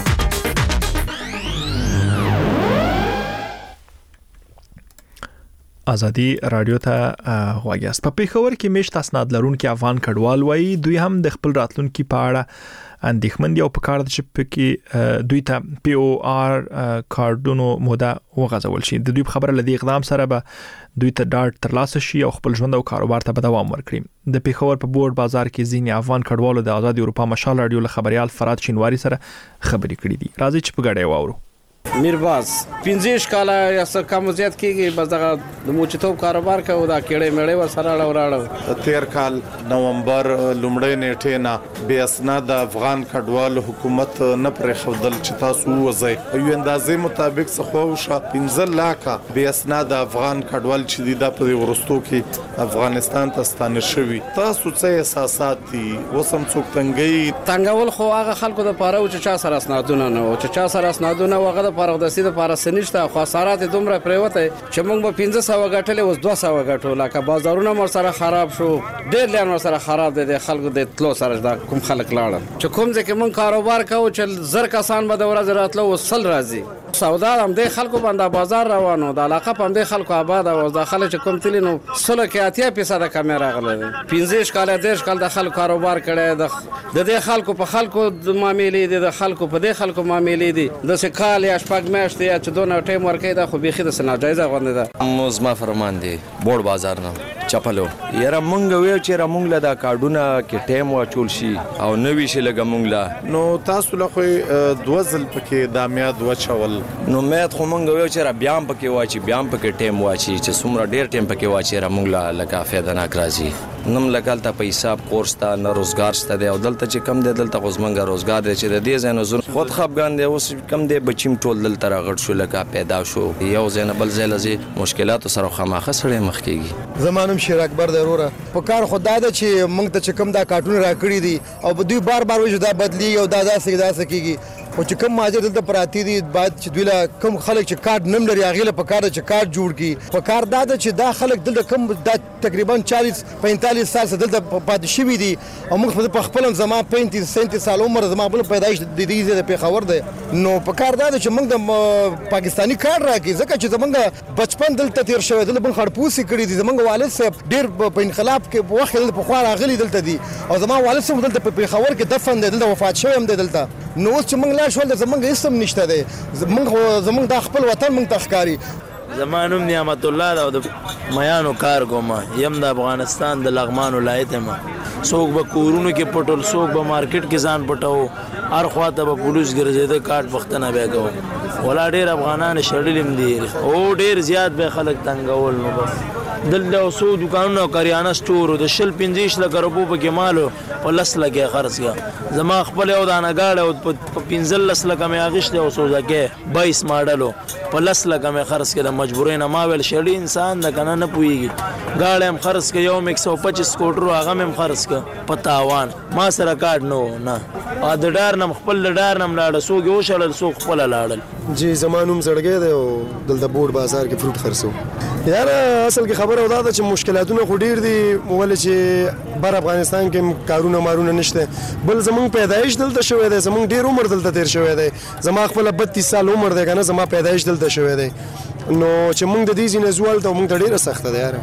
ازادي رادیو ته غواړئ. په پیښور کې میشت اسناد لرونکي افغان کډوال وایي دوی هم د خپل راتلونکي په اړه اندېښمن دي او په کار د چې پکې دوی ته پی او آر کارډونو موده وغځول شي. د دوی په خبره لدی اقدام سره به دوی ته ډاډ ترلاسه شي او خپل ژوند او کاروبار ته به دوام ورکړي. د پیښور په بورډ بازار کې ځینې افغان کډوالو د آزادي اروپا مشال رادیو له خبريال فراد شینواری سره خبرې کړې دي. راځي چې په ګډه واورو. میرباز پنځه کاله یا څه کم زیات کېږي بس دغه د موچتوب کاروبار کوي دا کېړې مېړې ور سره راوړل. تیر کال نومبر لومړۍ نیټې نه بیا اسناد افغان کډوال حکومت نه پرې خودل چې تاسو وځي یو اندازې مطابق څخه وشه پنځه لاکه بیا اسناد افغان کډوال چې د په ورستو کې افغانستان ته ستانه شوی. تاسو څه احساسات دي وسم څوک تنګي تنګول خو هغه خلکو د پاره چې چا سره اسنادونه نه او چې چا سره اسنادونه وغه پاره د سیده پاره سنشته خو سارات دومره پریوته چې موږ به پنځه سوه غټلې اوس دوه سوه غټو لکه بازارونه مر سره خراب شو ډېر لان مر سره خراب دي د خلکو د تلو سره د کوم خلک لاړل چې کوم ځکه موږ کاروبار کوو چې زر کسان به د ورځ راتلو وسل راځي سودا هم د خلکو باندې بازار روانو د علاقه په د خلکو آباد او داخله چې کوم تلینو سل کې اتیا فیصد کیمرا غلې پنځه کال دیش کال د خلکو کاروبار کړي د دې خلکو په خلکو د معاملې دي د خلکو په دې خلکو معاملې دي د سکال یا شپږ میاشتې یا چې دونه ټیم ورکې دا خو بيخي د سناجایزه غونډه ده. موزما فرمان دي بورډ بازار نه چپلو یاره مونږ ویل چې را مونږ له دا کارډونه کې ټیم واچول شي او نوې شي لګه مونږ لا نو تاسو له خو دوه ځل پکې د میاد وچول نو مې خو مونږ ویل چې را بیا پکې واچي بیا پکې ټیم واچي چې څومره ډیر ټیم پکې واچي را مونږ لا لکه فایده نه راځي نم لګال ته په حساب کورس ته نه روزګار ست دی او دلته چې کم دی دلته خو زمونږ روزګار دی چې د دې زنه زون خود خپګان دی اوس کم دی بچیم ټول دلته راغړ شو لکه پیدا شو یو زنه بل زلزي مشکلات سره خامخه سره مخ کیږي. زمانم شیر اکبر ضروره په کار خدای ته چې موږ ته چې کم دا کارټون راکړي دي او په دوی بار بار وځي دا بدلی او دا داسې داسې کیږي او چې کم ماجر دلته پراتی دي بعد چې دوی لا کم خلک چې کارت نم لري هغه په کار چې کارت جوړ کی په کار دا چې دا خلک دلته کم دا تقریبا چالیس پینتالیس سال دلته پاتې شوي دي او موږ په خپل زما پینتیس سنتیس سال عمر زما بل پیدایش د دې د پیښور ده نو په کار دا چې موږ د پاکستانی کار راکې ځکه چې زمونږ بچپن دلته تیر شوی دلته بن خړپوسي کړی دي زمونږ والد صاحب ډیر په انقلاب کې په وخت دلته په خوا راغلي دلته دي او زما والد صاحب دلته په پیښور کې دفن دی دلته وفات شوی هم دی دلته نو اوس چې موږ لا شول د زمونږ اسم نشته دی زمونږ زمونږ د خپل وطن موږ تخکاری. زمانوم نعمت الله دا د میانو کار کوم یم د افغانستان د لغمان ولایت ما څوک به کورونو کې پټول څوک به مارکیټ کې ځان پټاو هر خواته به پولیس ګرځیده کارت وختنه به کوو ولا ډیر افغانان شړلیم دي او ډیر زیات به خلک تنګول نو بس دلته اوسو دکانونو کریانه سٹور د شل پنځه لک روپو په کې مالو په لس لګه خرڅ کا زما خپل یو دانه گاډه او په پنځه لس لک مې اغشته او سوزکه بایس ماډلو په لس لک مې خرڅ کړه مجبورین ما ویل شړی انسان د کنه نه پويږي گاډه هم خرڅ ک یو یک سو پچیس کوټرو هغه هم خرڅ ک پتاوان ما سره کارت نو نه ا د ډار نم خپل ډار نم لاړ سوګ او شړل سو خپل لاړل جی زمانوم زړګې دی او دلته بورډ بازار کې فروټ خرڅو یار اصل کې خبره ودا ده چې مشکلاتونه خو ډیر دي ولې چې بر افغانستان کې کارونه مارونه نشته بل زمون پیدایش دلته شوی دی زمون ډیر عمر دلته تیر شوی دی زما خپل بتیس سال عمر دی کنه زما پیدایش دلته شوی دی نو چې مونږ د دې ځینې زوال ته مونږ ډیره سخته ده یار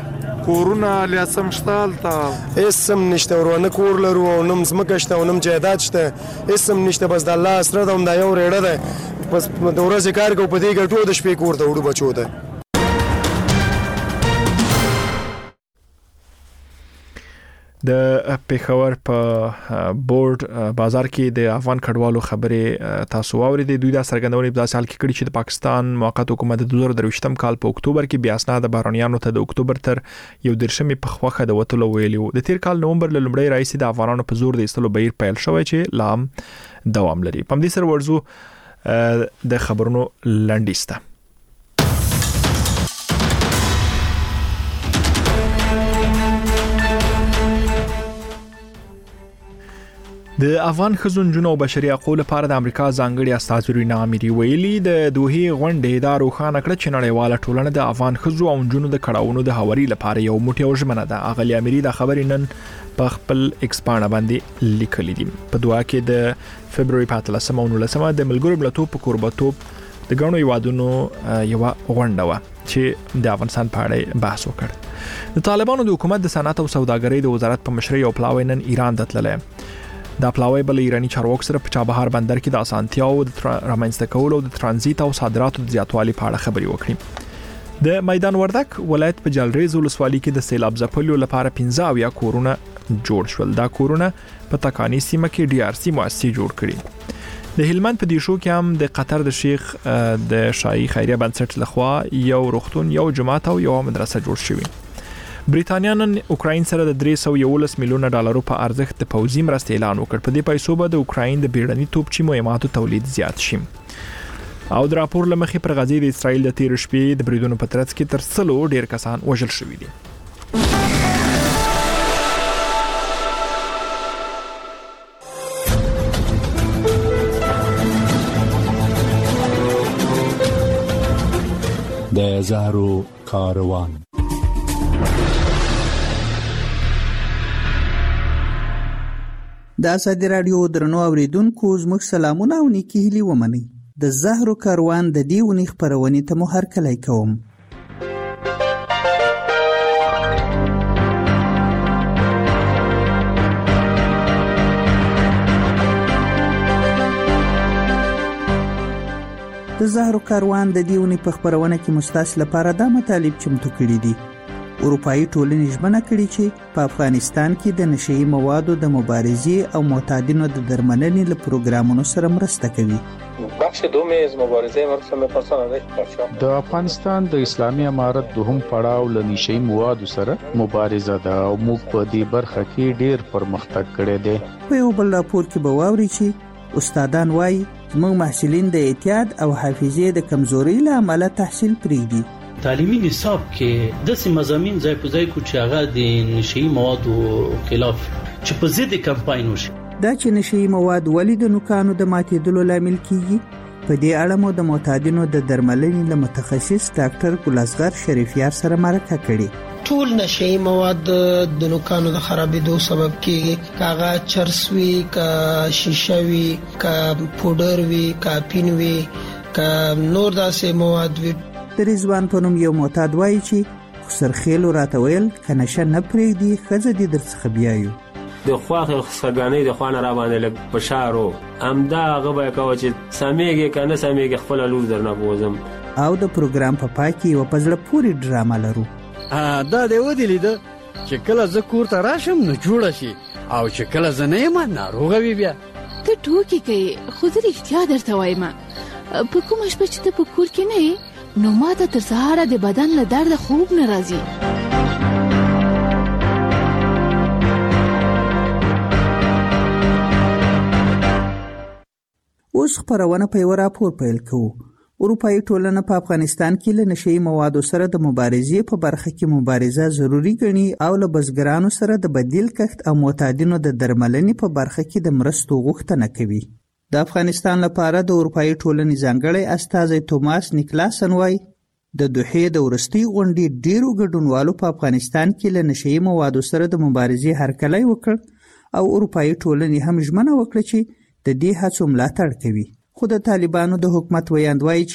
کورونه لیاسم شته هلته اسم نشته ورونه کور لرو او نم ځمکه شته او نم جایداد شته اسم نشته بس د الله سره د همدا یو ریړه ده بس د ورځې کار کوو په دې ګټو د شپې کور ته وړو بچو ته. د پیښور په بورډ بازار کې د افغان کډوالو خبرې تاسو واورېدې. دوی دا څرګندونه په داسې حال کې کړې چې د پاکستان موقت حکومت د دوه زره درویشتم کال په اکتوبر کې بیا اسناد بهرانيانو ته د اکتوبر تر یو دیرشمې په خوخه د وټلو ویلو. د تیر کال نومبر له لومړۍ راځي د افغانانو په زور د ایستلو بهیر پیل شوی چې لام دوام لري. په دې سره ورزو د خبرونو لنډیسته. د افغان خزون جنو بشري حقوقو لپاره د امریکا ځانګړي استازي رینا اميري ویلي د دوه غونډې د روخانه کړ چې نړیواله ټولنه د افغان خزو او جنو د کړهونو د هوري لپاره یو موټی او ژمنه ده. اغلی اميري د خبرې نن په خپل ایکس باندې باندې لیکلي دي. په دوا کې د فبرवरी په اتلسمه او نولسمه د ملګرو ملتونو په قربتوب د غونډو یوادونو یو غونډه و چې د افغانستان په اړه بحث وکړ. د طالبانو د حکومت د صنعت او سوداګرۍ د وزارت په مشرۍ او پلاوی نن ایران ته تللی. دا پلاوی بل ایرانی چارواکو سره په چابهار بندر کې د اسانتیاو د رامنځته کولو او د ترانزیت او صادراتو د زیاتوالي په اړه خبري وکړي. د میدان وردک ولایت په جلریز ولسوالۍ کې د سیلاب ځپلو لپاره پنځه اویا کورونه جوړ شول. دا کورونه په تکانی سیمه کې ډي ار سي مؤسسې جوړ کړي. د هلمند په دیشو کې هم د قطر د شیخ د شاهي خیریه بنسټ لخوا یو روغتون یو جماعت او یو مدرسه جوړ شوی. بریټانیا نن اوکراین سره د درې سوه یولس میلیونه ډالرو په ارزښت د پوځي مرستې اعلان وکړ. په دې پیسو به د اوکراین د بیړني توپچي مهماتو تولید زیات شي. او د راپور لمخې پر غزې د اسرایل د تیر شپې د بریدونو په ترڅ کې تر سلو ډیر کسان وژل شوي دي. د زهرو کاروان. د ازادي رادیو درنو اوریدونکو زموږ سلامونه او نیکی هیلې ومنئ. د زهرو کاروان د دې ونې خپرونې ته مو هرکلی کوم. د زهرو کاروان د دې ونې په خپرونه کې مستاس لپاره دا مطالب چمتو کړي دي. اروپایي ټولنې ژمنه کړې چې په افغانستان کې د نشئی موادو د مبارزې او معتادینو د درملنې له پروګرامونو سره مرسته کوي. بخش دوم از مبارزه مرسوم می‌پرساند د افغانستان د اسلامي امارت دوهم پړاو له نشئی موادو سره مبارزه ده او موږ په دې برخه کې ډیر پرمختګ کړی دی. په یو بل راپور کې به واوري چې استادان وایي موږ محصلین د اعتیاد او حافظې د کمزوري له امله تحصیل پرېږدي. تعلیمي نصاب کې د سیمه مضامین ځای په ځای کو چې هغه د نشئی موادو خلاف چې په ضد کمپاین وشي. دا چې نشئی مواد ولې د نوکانو د ماتېدلو لامل کیږي په دې اړه مو د معتادینو د درملنې له متخصص ډاکټر ګلزغر شریفیار سره مرکه کړې. ټول نشئی مواد د نوکانو د خرابېدو سبب کیږي. کاغه چرس وی کا شیشه وی کا پودر وی کا پین وی کا نور داسې مواد وی. د رضوان په نوم یو معتاد وایي چې خسرخیلو راته ویل که نشه نه پرېږدي ښځه دې درڅخه بیایو. د خواخې خسرګانۍ د خوانه را باندې لږ فشار و همدا هغه به یې کوه چې سمیږې که نه سمیږې خپله لور درنه بوځم. او د پروګرام په پای کې یوه په زړه پورې ډرامه لرو. دا دې ودې لیده چې کله زه کور ته راشم نو جوړه شي او چې کله زه نه یم ناروغه وي. بیا ته ټوکې کوې خو زه رښتیا درته وایم په کومه شپه چې ته په کور کې نه یې نو ما ته تر سهاره د بدن له درده خوب نه راځي. اوس خپرونه په یو راپور پیل کوو. اروپایي ټولنه په افغانستان کې له نشئی موادو سره د مبارزې په برخه کې مبارزه ضروری ګڼي او له بزګرانو سره د بدیل کښت او معتادینو د درملنې په برخه کې د مرستو غوښتنه کوي. د افغانستان لپاره د اروپایي ټولنې ځانګړی استازی توماس نیکلاسن وایي د دوحې د ورستي غونډې ډیرو ګډونوالو په افغانستان کې له نشئی موادو سره د مبارزې هرکلی وکړ او اروپایي ټولنې هم ژمنه وکړه چې د دې هڅو ملاتړ کوي. خو د طالبانو د حکومت ویاند وایي چې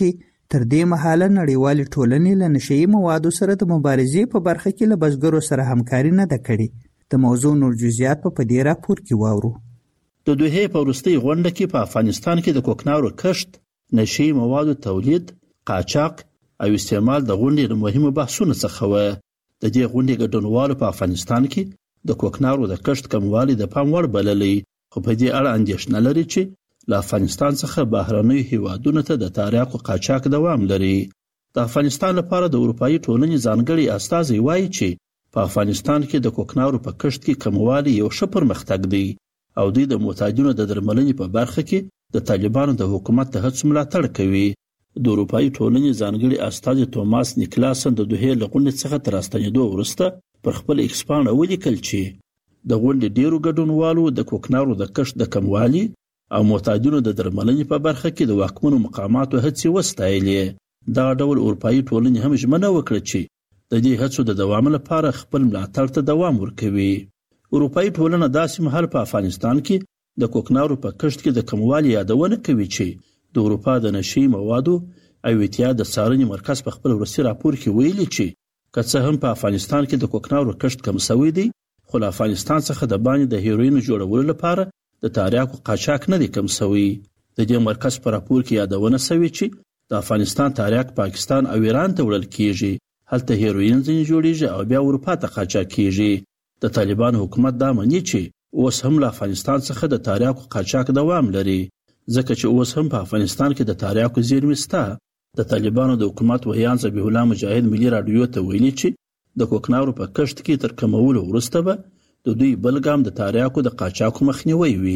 تر دې مهاله نړیوالې ټولنې له نشهیي موادو سره د مبارزې په برخه کې له بزګرو سره همکاري نه ده کړې. د موضوع نور جزئیات په دې راپور کې واورو. د دوحې په وروستۍ غونډه کې په افغانستان کې د کوکنارو کښت، نشهیي موادو تولید، قاچاق او استعمال د غونډې له مهمو بحثونو څخه و. د دې غونډې ګډونوالو په افغانستان کې د کوکنارو د کښت کموالی د پام وړ بللی، خو په دې اړه اندېښنه لري چې له افغانستان څخه بهرنیو هیوادونو ته د تریاکو قاچاق دوام لري. د افغانستان لپاره د اروپایي ټولنې ځانګړي استازی وایي چې په افغانستان کې د کوکنارو په کښت کې کموالی یو ښه پرمختګ دی او دوی د معتادینو د درملنې په برخه کې د طالبانو د حکومت د هڅو ملاتړ کوي. د اروپایي ټولنې ځانګړي استازی توماس نیکلاسن د دوحې له غونډې څخه تر راستنېدو وروسته پر خپل ایکس پاڼه ولیکل چې د غونډې ډیرو ګډونوالو د کوکنارو د کښت د کموالي او معتادینو د درملنې په برخه کې د واکمنو مقاماتو هڅې وستایلې. دغه ډول اروپایي ټولنې هم ژمنه وکړه چې د دې هڅو د دوام لپاره خپل ملاتړ ته دوام ورکوي. اروپایي ټولنه داسې مهال په افغانستان کې د کوکنارو په کښت کې د کموالي یادونه کوي چې د اروپا د نشهیي موادو او اتحاد د څارنې مرکز په خپل وروستي راپور کې ویلي چې که څه هم په افغانستان کې د کوکنارو کښت کم شوی دی، خو له افغانستان څخه د باندې د هیروینو جوړولو لپاره د تریاکو قاچاق نه دی کم شوی. د دې مرکز په راپور کې یادونه شوې چې د افغانستان تریاک پاکستان او ایران ته وړل کیږي، هلته هیروین ځینې جوړیږي او بیا اروپا ته قاچاق کیږي. د طالبان حکومت دا مني چې اوس هم له افغانستان څخه د تریاکو قاچاق دوام لري، ځکه چې اوس هم په افغانستان کې د تریاکو زیرمې شته. د طالبانو د حکومت ویان ذبیح الله مجاهد ملي راډیو ته ویلي چې د کوکنارو په کښت کې تر کمولو وروسته به د دوی بل ګام د تریاکو د قاچاقو مخنیوی وي.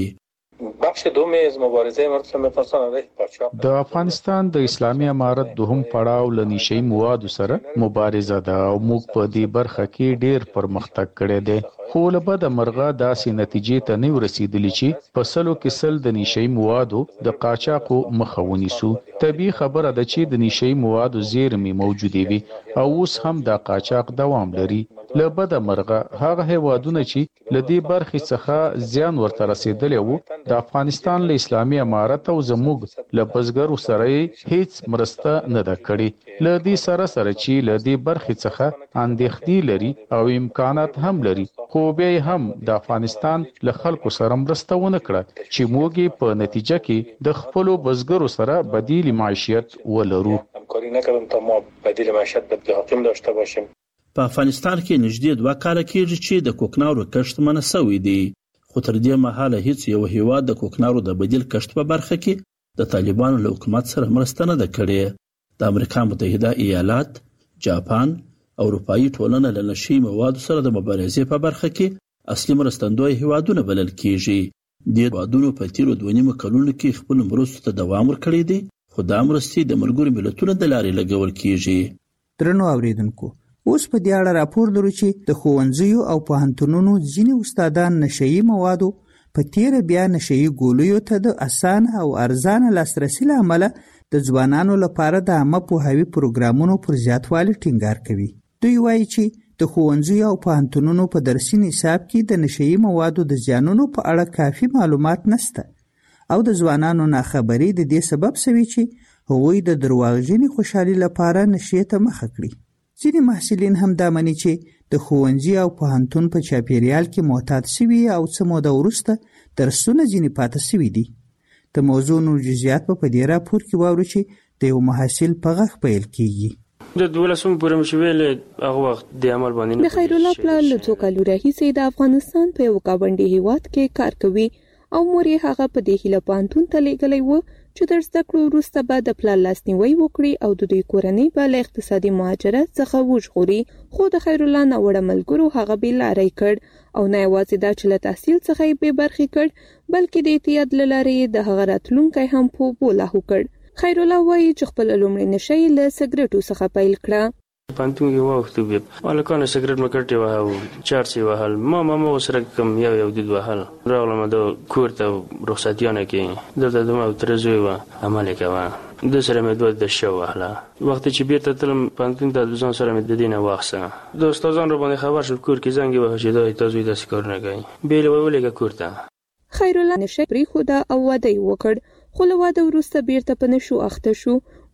بخش دوم از مبارزه مرکز میفرستان علیه قاچاق د افغانستان د اسلامي امارت دوهم پړاو له نشهیي موادو سره مبارزه ده او موږ په دې برخه کې ډیر پرمختګ کړی دی، خو له بده مرغه داسې نتیجې ته نه ورسېدلي چې په سلو کې سل د نشهیي موادو د قاچاقو مخه ونیسو. طبیعي خبره ده چې د نشهیي موادو زیرمې موجودې وي او اوس هم دا قاچاق دوام لري. له بده مرغه هغه هیوادونه چې له دې برخې څخه زیان ورته رسېدلی وو د افغانستان له اسلامي امارت او زموږ له بزګرو سره هیڅ مرسته نه ده کړې. له دې سره سره چې له دې برخې څخه اندېښنې لري او امکانات هم لري، خو بیا هم د افغانستان له خلکو سره مرسته ونه کړه چې موږ په نتیجه کې د خپلو بزګرو سره بدیل معیشت ولرو. همکاری نکردیم تا ما بدیل معیشت بدیل حاکم داشته باشیم. په افغانستان کې نږدې دوه کاله کېږي چې د کوکنارو کښت منع شوی دی، خو تر دې مهاله هیڅ یو هیواد د کوکنارو د بدیل کښت په برخه کې د طالبانو له حکومت سره مرسته نه ده کړې. د امریکا متحده ایالات، جاپان او اروپایي ټولنه له نشهیي موادو سره د مبارزې په برخه کې اصلي مرستندوی هیوادونه بلل کېږي. دې هیوادونو په تیرو دوه نیمو کلونو کې خپلو مرستو ته دوام ورکړی دی، خو دا مرستې د ملګرو ملتونو د لارې لګول کېږي. درنو اوریدونکو، اوس په دې اړه راپور لرو چې د ښوونځیو او پوهنتونونو ځینې استادان نشهیي موادو په تیره بیا نشهیي ګولیو ته د اسانه او ارزانه لاسرسي له امله د ځوانانو لپاره د عامه پوهاوي پروګرامونو پر زیاتوالي ټینګار کوي. دوی وایي چې د ښوونځیو او پوهنتونونو په درسي نصاب کې د نشهیي موادو د زیانونو په اړه کافي معلومات نشته او د ځوانانو ناخبري د دې سبب شوي چې هغوی د درواغجنې خوشحالي لپاره نشې ته مخه کړي. ځینې محصلین هم دا مني چې د ښوونځي او پوهنتون په چاپیریال کې معتاد شوي او څه موده وروسته درسونه ځینې پاته شوي دي. د موضوع نور جزئیات په دې راپور کې واورو چې د یو محصل په غږ پیل کیږي. د دولسم پورې مشویل هغه وخت د عمل باندې د خیر الله پلان له څو کالو راهیسې د افغانستان په یو گاونډي هیواد کې کار کوي او مور یې هغه په دې هیله پوهنتون ته لیږلی و چې تر زده کړو وروسته به د پلار لاسنیوی وکړي او د دوی کورنۍ به له اقتصادي مهاجرت څخه وژغوري، خو د خیر الله ناوړه ملګرو هغه بې لاری کړ او نه یوازې دا چې له تحصیل څخه یې بې برخې کړ بلکې د اعتیاد له لارې یې د هغه راتلونکی هم په اوبو لاهو کړ. خیر الله وایي چې خپله لومړۍ نشه یې له سګرټو څخه پیل کړه. پانتون کې واوښتو بیا هلکانو سګرټ مې کټې وهه او چارس یې وهل، ما ماما ورسره کوم یو یو دود وهل. راغلم د کور ته رخصتیانه کې دلته زما تره زوی وه عمل یې کوه، د سره مې دوه دشه وهله. وخت چې بیرته تلم پانتون ته د ځان سره مې د دې نه واخیسته. د استادانو راباندې خبر شول کور کې زنګ یې وهه چې دا تا زوی داسې کارونه کوي، بیا یې ولېږه کور ته. خیر الله نشه پرېښوده او واده یې وکړ، خو له واده وروسته بیرته په نشو اخته شو.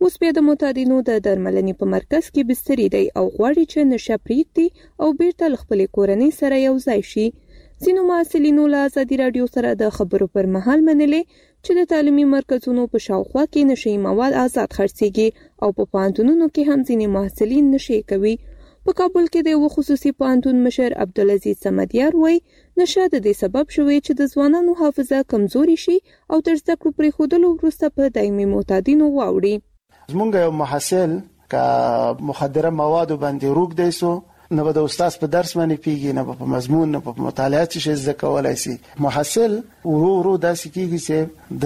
اوس بیا د معتادینو د درملنې په مرکز کې بستری دی او غواړي چې نشه پریږدي او بیرته خپل کورنۍ سره یو ځای شي. ځینو محصلینو له ازادي راډیو سره د خبرو پر مهال منلې چې د تعلیمي مرکزونو په شاوخوا کې نشي مواد آزاد خرڅيږي او په پوهنتونونو کې هم ځینې محصلین نشي کوي. په کابل کې د یو خصوصي پوهنتون مشر عبدالعزیز سمدیار وایي نشه د دې سبب شوی چې د ځوانانو حافظه کمزوري شي او تر زده کړو پرېښودلو وروسته په دایمي معتادینو واوړي. زمونږ یو محصل که مخدره مواد باندې روږ دی سو نه به د استاد په درس باندې پیږي، نه په مضمون، نه په مطالعه چې زده کولای شي. محصل ورو ورو داسې کیږي چې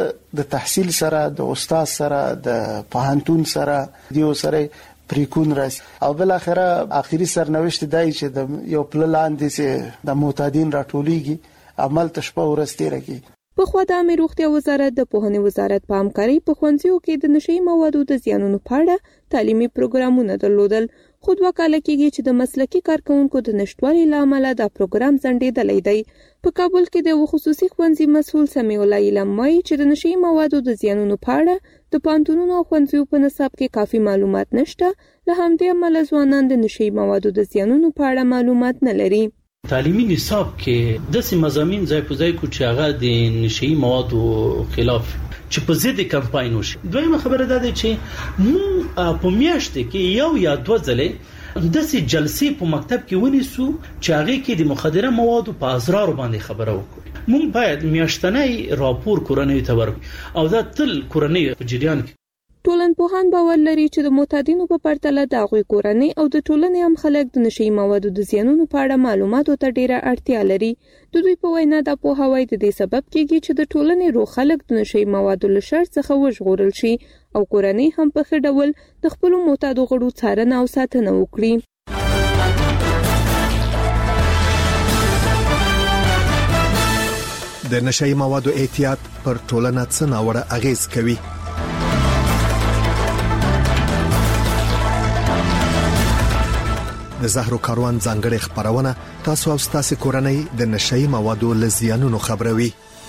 د د تحصیل سره، د استاد سره، د پوهنتون سره دیو سره پریکون راسي او بل اخره اخیری سرنوشت دای چې د یو پل لاندې چې د معتادین راټولېږي عمل تشپه ورستېره کی. په خوا د عامه روغتیا وزارت د پوهنې وزارت په همکارۍ په ښوونځیو کې د نشي موادو د زیانونو په اړه تعلیمي پروګرامونه درلودل. خو دوه کاله کېږي چې د مسلکي کارکونکو د نشټوالي له امله دا پروګرام ځنډېدلی دی. په کابل کې د یو خصوصي ښوونځي مسؤل سمیع الله علم وایي چې د نشي موادو د زیانونو په اړه د پوهنتونونو او ښوونځیو په نصاب کې کافي معلومات نشته. له همدې امله ځوانان د نشي موادو د زیانونو په اړه معلومات نه لري. تعلیمي نصاب کې د سیمه مضامین ځای په ځای کو چې هغه د نشي موادو خلاف چې په ضد کمپاین وشي. دویمه خبره ده چې مو په میاشت کې یو یا دوه ځله د سي جلسې په مکتب کې ونیسو چې هغه کې د مخدره موادو په اسرار باندې خبره وکړو. مونږ باید میاشتنی راپور کورنۍ ته ورکړو او دا تل کورنۍ په جریان کې. ټولنپوهان باور لري چې د معتادینو په پرتله د هغوی کورنۍ او د ټولنې هم خلک د نشي موادو د زیانونو په اړه معلوماتو ته ډیره اړتیا لري. د دوی په وینا دا پوهاوی د دې سبب کېږي چې د ټولنې روغ خلک د نشي موادو له شر څخه وژغورل شي او کورنۍ هم په ښه ډول د خپلو معتادو غړو څارنه او ساتنه وکړي. د نشي موادو احتیاط پر ټولنه څه ناوړه اغیز کوي. د زهرو کاروان ځانګړي خبرونه تاسو او تاسو کورنۍ د نشي موادو له زیانونو خبروي.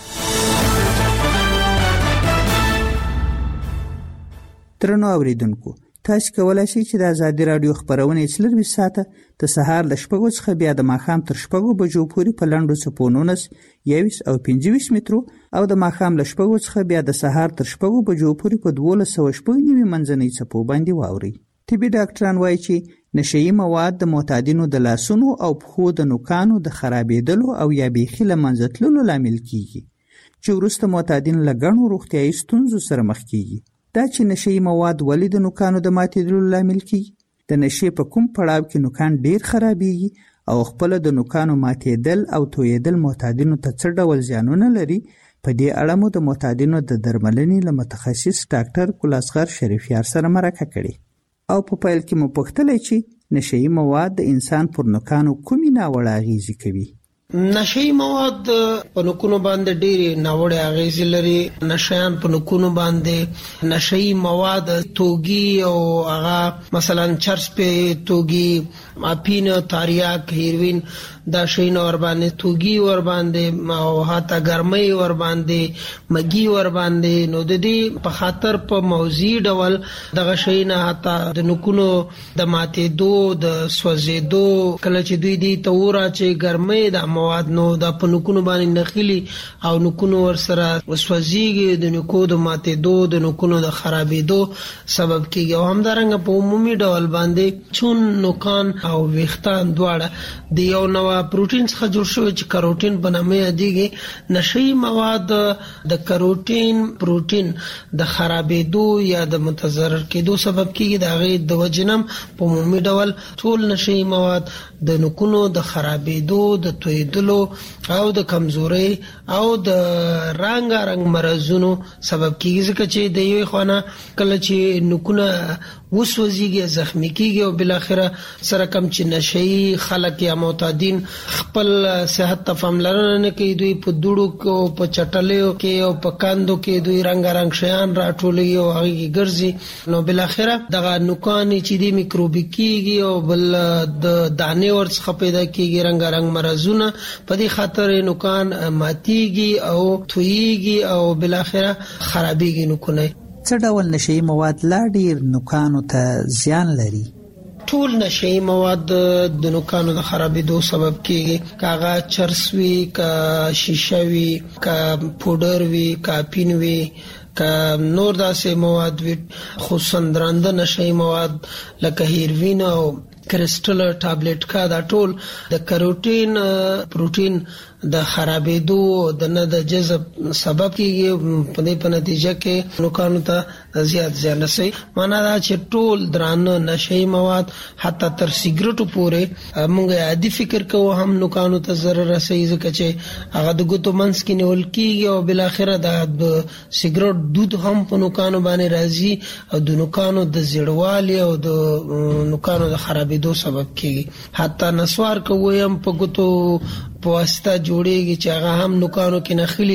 ترنو اوریدونکو، تاسو کولای شئ چې د ازادي رادیو خبرونه څلور ساعته د سهار ل شپږو څخه بیا د ماښام تر شپږو بجو پورې په لنډو سپونونس یویس او پنځه مترو او د ماښام ل شپږو څخه بیا د سهار تر شپږو بجو پورې په دولس سوه شپږ نیمې منځنۍ څپو باندې واوري. طبي ډاکټران وایي چې نشئی مواد د معتادینو د لاسونو او پښو د نوکانو د خرابېدلو او یا بیخي له منځه تللو لامل کیږي چې وروسته معتادین له ګڼو روغتیایي ستونزو سره مخ کیږي. دا چې نشئی مواد ولې د نوکانو د ماتېدلو لامل کیږي، د نشې په کوم پړاو کې نوکان ډیر خرابېږي او خپل د نوکانو ماتېدل او تویېدل معتادینو ته څه ډول زیانونه لري، په دې اړه مو د معتادینو د درملنې له متخصص ډاکټر ګل اصغر شریفیار سره مرکه کړې او په پیل کې مو پوښتلې چې نشئی مواد د انسان پر نوکانو کومې ناوړه اغیزې کوي. نشئی مواد په نوکونو باندې ډېرې ناوړه اغیزې لري. نشیان په نوکونو باندې نشئی مواد توګي او هغه مثلا چرس په توګي، اپین، تاریاک، هیروین دا شین ور باندې توګي ور باندې او هاته ګرمۍ ور باندې مګي ور باندې نو د دې په خاطر په موضوعي ډول دغه شین هاته د نوکونو د ماتې دو د سوځېدو کله چې دوی دی تورا چې ګرمۍ د مواد نو د پنوکونو باندې نخلي او نوکونو ور سره وسوځيږي، د نوکو د ماتې دو د نوکونو د خرابېدو سبب کیږي او همدارنګه په عمومي ډول باندې چون نوکان او ویښتان دواړه د یو نوع پروتین څخه جوړ شوی چې کاروټین په نامه یادېږي. نشئی مواد د کاروټین پروتین د خرابېدو یا د متضرر کېدو سبب کیږي. د هغې د وجنم په عمومي ډول ټول نشئی مواد د نوکونو د خرابېدو، د تویېدلو او د کمزورۍ او د رنګارنګ مرضونو سبب کیږي، ځکه چې د یوې خوا کله چې نوکونه وسوځيږي، زخمی کیږي او بل اخره سره کم چې نشئی خلک یا معتادین خپل صحت ته پاملرنه نه کوي، دوی په دوړو کې، په چټلیو کې او په کاندو کې دوی رنگارنګ شیان راټولوي او هغه کې ګرځي، نو بل اخره دغه نوکان چې د میکروبي کیږي او بل د دانې ورڅخه پیدا کیږي رنگارنګ مرزونه، په دې خاطر نوکان ماتيږي او تویږي او بل اخره خرابېږي نوکونه. څه ډول نشي مواد لا ډیر نوکانو ته زیان لري؟ ټول نشي مواد د نوکانو د خرابېدو سبب کیږي، کاغه چرس وی، کا شیشه وی، کا پودر وی، کا پین وی، کا نور داسې مواد وی، خصوصا درانده نشي مواد لکه هیروین او کرسټل ټابلیټ کا دا ټول د کاروټین پروتین د خرابېدو د نه د جذب سبب کیږي، په دې په نتیجه کې نوکانو ته زیات زیان رسي. معنا دا چې ټول درانه نشي مواد حتی تر سیګریټو پورې موږ عادي فکر کوو هم نوکانو ته ضرر رسي، ځکه چې هغه د ګوتو منځ کې نیول کیږي او بل اخره د سیګریټ دود هم په نوکانو باندې راځي او د نوکانو د زیړوالي او د نوکانو د خرابېدو سبب کیږي. حتی نسوار کوي هم په ګوتو په واسطه جوړیږي چې هغه هم نوکانو کې نخلي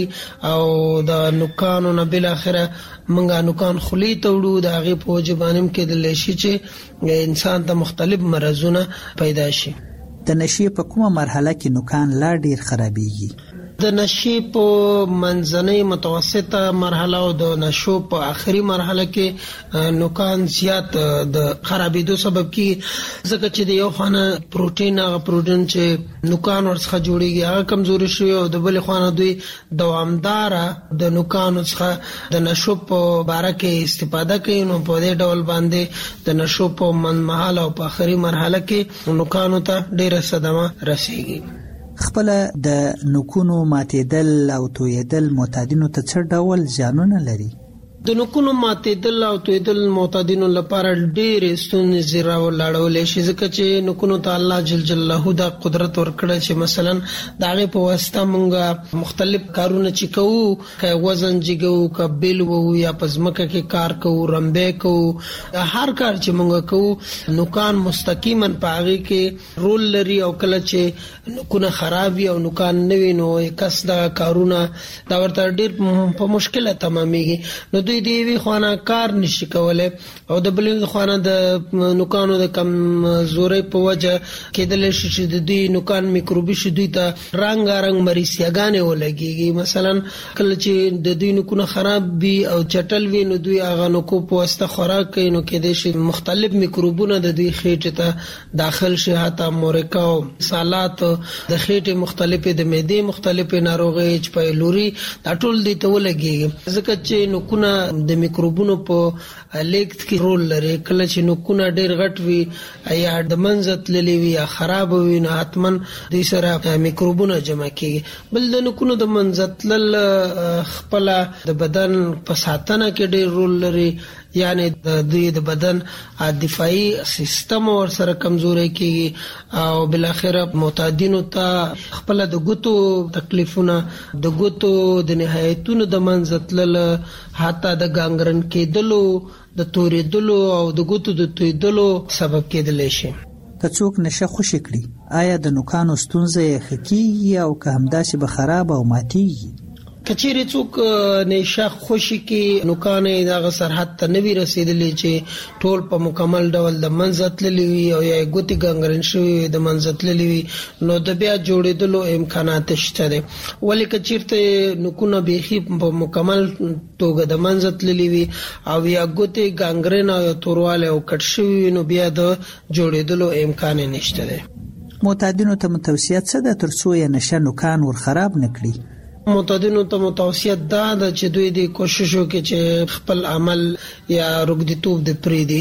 او د نوکانو نه بل اخره منګه نوکان خلی ته وړو، د هغه په وجه باندې کې د لشي چې انسان ته مختلف مرزونه پیدا شي. د نشي په کومه مرحله کې نوکان لا ډیر خرابېږي؟ د نشي په منځنۍ متوسطه مرحله او د نشو په آخري مرحله کې نوکان زیات د خرابېدو سبب کیږي، ځکه چې د یو خانه پروتین هغه پروتین چې نوکان ورڅخه جوړیږي هغه کمزوري شوی او د بل خانه دوی دوامدار د نوکانو څخه د نشو په باره کې استفاده کوي. نو په دې ډول باندې د نشو په منځمهاله او په آخري مرحله کې نوکانو ته ډیره صدمه رسیږي. خپل د نوکونو ماتېدل او تویدل معتادینو ته څه ډول زیانونه لري؟ د نوکونو ماتېدل او تویدل معتادینو لپاره ډېرې ستونزې راولاړولی شي، ځکه چې نوکونو ته الله جل جلاله دا قدرت ورکړی چې مثلا د هغې په واسطه موږ مختلف کارونه چې کوو، که وزن جګوو، که بیل وو یا په ځمکه کې کار کوو، رمبی کوو، هر کار چې موږ کوو نوکان مستقیما په هغې کې رول لري او کله چې نوکونه خراب وي او نوکان نه وي نو کس دغه کارونه دا ورته ډېر په مشکله تمامیږي. نو دوی د یوې خوا کار نشي کولی او د بلې خوا د نوکانو د کمزورۍ په وجه کېدلی شي چې د دوی نوکان میکروبي شي، دوی ته رنګارنګ مریضیاګانې ولګېږي. مثلا کله چې د دوی نوکونه خراب وي او چټل وي نو دوی هغه نوکو په واسطه خوراک کوي، نو کېدای شي مختلف میکروبونه د دوی خېټې ته داخل شي، حتی مورکا او سالات د خېټې مختلفې، د معدې مختلفې ناروغۍ، ایچ پایلوري، دا ټول دوی ته ولګېږي، ځکه چې نوکونه د میکروبونو په لیکت کې رول لري. کله چې نوکونه ډېر غټ وي یا د منځ تللي وي یا خراب وي نو حتما دوی سره میکروبونه جمع کېږي. بل د نوکونو د منځ تلل خپله د بدن په ساتنه کې ډېر رول لري، یعنی د دوی د بدن دفاعي سیستم ور سره کمزوري کیږي او بل اخره معتادینو ته خپل د ګوتو تکلیفونه، د ګوتو د نهایتونو د منځتلل، حتی د ګانګرن کېدلو، د توریدلو او د ګوتو د تویدلو سبب کېدلی شي. که څوک نشه خوشي کړي آیا د نوکانو ستونزه یې ښه کېږي او که همداسې به خراب او ماتېږي؟ کچېرې څوک نشه خوشي کې نوکان یې دغه سرحد ته نه وي رسېدلی چې ټول په مکمل ډول د منځه تللي وي او یا یې ګوتې ګانګرن شوي وي د منځه تللي وي نو د بیا جوړېدلو امکانات شته دی. ولې که چېرته نوکونه بیخي په مکمل توګه د منځه تللي وي او یا ګوتې ګانګرن او یا توروالی او کټ شوي وي نو بیا د جوړېدلو امکان یې نشته دی. معتادینو ته متوصیه څه ده تر څو یې نشه نوکان ور خراب نه کړي؟ معتادینو ته متوصیت دا ده چې دوی د کوشش وکړي چې خپل عمل یا روږديتوب د پریدي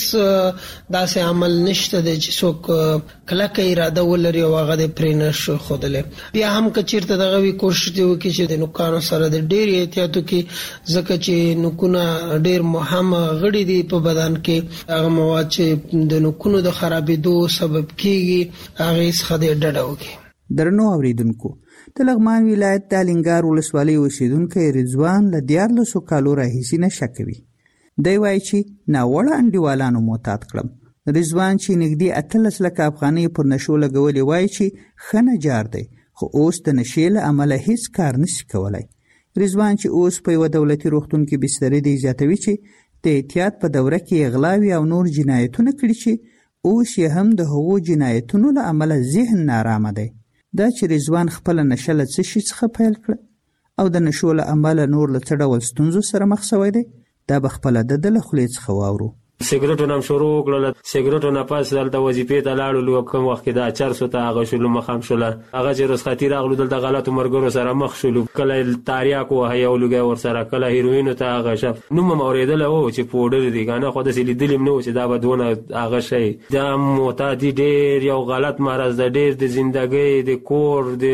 هیڅ داسې عمل نشته دی چې څوک کلکه اراده ولري او هغه د پرې نشو ښودلی. بیا هم که چېرته دغه وي کوشش دې وکړي چې د نوکانو سره د ډېر احتیاط وکړي، ځکه چې نوکونه ډېر مهم غړي دي په بدن کې، هغه مواد چې د نوکونو د خرابېدو سبب کېږي هغې څخه دې ډډه وکړي. درنو اورېدونکو، د لغمان ولایت د الینګار ولسوالۍ اوسیدونکی رضوان له دیارلسو کالو راهیسې نشه کوي. دی وایي چې ناوړه انډیوالانو معتاد کړم. رضوان چې نږدې اتلس لکه افغانۍ پر نشو لګولې وایي چې ښه نجار دی، خو اوس د نشې له امله هیڅ کار نشي کولی. رضوان چې اوس په یوه دولتي روغتون کې بسترې دی زیاتوي چې د احتیاط په دوره کې اغلاوي او نور جنایتونه کړي چې اوس یې هم د هغو جنایتونو له امله ذهن نارامه دی. دا چې رضوان خپل نشه له څه شي څخه پیل کړه او د نشو له امله نور له څه ډول ستونزو سره مخ شوی دی، دا به خپله د ده له خولې څخه واورو. سیګریټو نام شروع کړل، سیګریټو نه پس دلته وظیفې ته لاړو، کوم وخت کې دا چرسو ته هغه شولو مخام شوله، هغه چې رخصتي راغلو دلته غلطو مرګرو سره مخ شولو، کله تاریاک وه یو لوګی ورسره، کله هیروینو ته هغه شپ نوم م اورېدلی و چې پوډر دي که نه، خو داسې لیدلي م نه و چې دا به دونه هغه شی. دا معتادي ډېر یو غلط مرض ده، ډېر د زندګۍ د کور د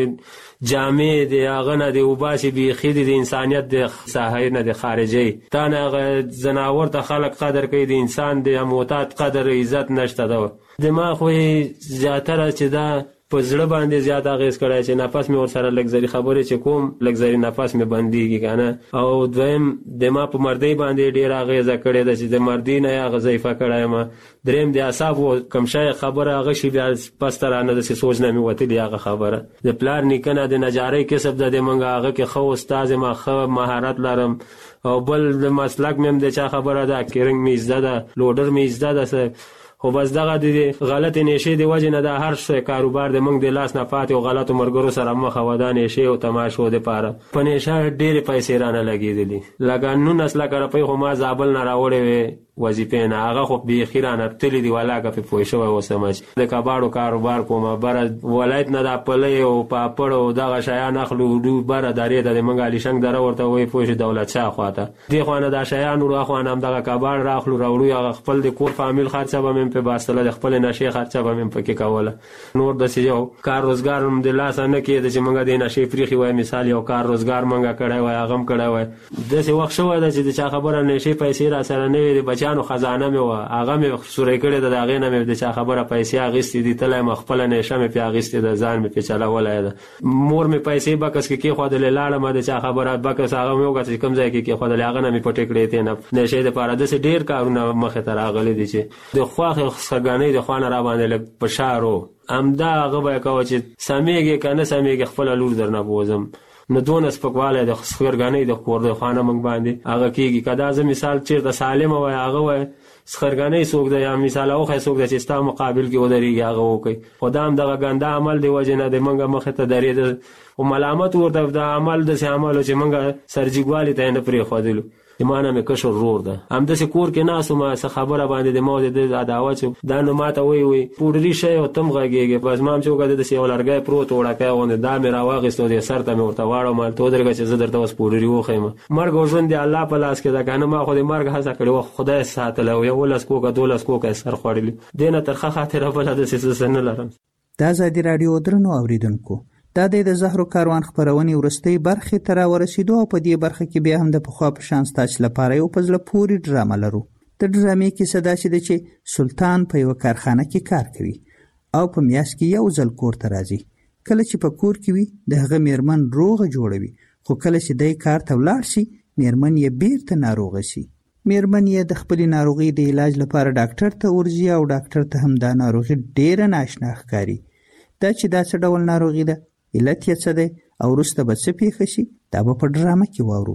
جامې د هغه نه د وباسي بیخي د انسانیت د ساحې نه د خارجي تا نه هغه ځناور ته خلک قدر کوي، د انسان د معتاد قدر عزت نشته ده. دماغ خو زیاتره چې دا په زړه باندې زیات اغېز کړی چې نفس مې ورسره لګزري خبرې چې کوم لګزري نفس مې بندېږي که نه. او دویم دما په مردۍ باندې ډېره اغېزه کړې ده چې د مردۍ نه یې هغه ضعیفه کړی یم. دریم د اعصابو کم شی خبره هغه شي بیا پس ته رانه داسې سوچ نه مې وتلي هغه خبره. د پلار نیکه نه د نجارۍ کسب ده، د موږ هغه کې ښه استاد یم، ښه مهارت لرم. او بل د مسلک مې هم د چا خبره ده، کیرنګ مې زده ده، لوډر مې زده ده، خو بس دغه د غلطې نشې د وجې نه دا هر شی کاروبار د موږ د لاس نه پاتې او غلطو مرګرو سره مخه وه. دا نشې او تماشو دپاره په نشه ډېرې پیسې رانه لګېدلي، لکه نولس لکه روپۍ خو ما زابل نه راوړې وې وظیفې نه، هغه خو بیخي رانه تلي دي، ولاکه پې پوه شوی اوسم چې د کباړو کاروبار کومه بره ولایت نه دا پلی او پاپړ او دغه شیان اخلو بره درې ته د موږ علیشنګ دره ورته وایي پوه شي دولت شاه خواته، دې خوا نه دا شیان ورو اخوا نه هم دغه کباړ راخلو راوړو، هغه خپل د کور فامیل خرچه به مې پې باستله، د خپلې نشې خرچه به مې پکې کوله. نور داسې یو کار روزګار هم د لاسه نه کېده چې موږ د نشې پرېښي وای، مثال یو کار روزګار موږ کړی وای هغه هم کړی وای. داسې وخت شوی ده چې د چا خبره نشې پیسې را سره نه وي، د بچیانو خزانه مې وه هغه مې سوری کړې ده، د هغې نه مې د چا خبره پیسې اخیستې دي، تلی یم خپله نیشه مې پې اخیستې ده، ځان مې پې چلولی ده. مور مې پیسې بکس کې کېښودلې لاړم، د چا خبره بکس هغه مې وکړه چې کوم ځای کې کېښودلې هغه نه مې پټې کړې تې نه نیشې دپاره. داسې ډېر کارونه مخې ته راغلي دي چې د خواښې سرګنۍ د خوا نه را باندې لږ فشار و، همدا هغه به یې کوه چې سمېږې که نه سمېږې خپله لور در نه بوځم. نو دونه سپکوالی د سخرګنۍ د کور د خوا نه موږ باندې هغه کېږي. که دا زه مثال چېرته سالمه وای هغه وای سخرګنۍ څوک ده، یا مثال اوښی څوک ده چې ستا مقابل کې ودرېږي هغه وکړي، خو دا هم دغه ګنده عمل د وجې نه د موږ مخې ته درېده. خو ملامت ورته د عمل داسې عمل و چې موږ سرجیګوالي ته یې نه پرېښودلو. ما نه مې کشر رور ده، همداسې کور کې ناست وم، څه خبره باندې د ما د ده عداوت چې دا نو ما ته وایي وایي پوډري شی او ته هم غږېږې، بس ما هم چې وکړه داسې یو لرګی پروت وړکی غوندې دا مې را واخېست او دې سر ته مې ورته واړو، ما ته ودرېږه چې زه درته اوس پوډري وښیم. مرګ او ژوند د الله په لاس کې ده، که نه ما خو د مرګ هڅه کړې وه، خدای ساتلی او یولس کوکه دولس کوکه یې سر خوړلي، دې نه ترخه خاطره بله داسې څه نه لرم. د ازادي راډیو درنو اورېدونکو، دا د زهرو کاروان خپرونې وروستۍ برخې ته راورسېدو او په دې برخه کې بیا هم د پخوا په شان ستاسو لپاره یو په زړه پورې ډرامه لرو. د ډرامې کیسه داسې ده چې سلطان په یوه کارخانه کې کار کوي او په میاشت کې یو ځل کور ته راځي. کله چې په کور کې وي د هغه میرمن روغه جوړه وي، خو کله چې دی کار ته ولاړ شي میرمن یې بیرته ناروغه شي. میرمن یې د خپلې ناروغۍ د علاج لپاره ډاکټر ته ورځي او ډاکټر ته هم دا ناروغي ډېره ناشنا ښکاري. دا چې دا څه ډول ناروغي ده، علت یې څه دی او وروسته به څه پېښه شي، دا به په ډرامه کې واورو.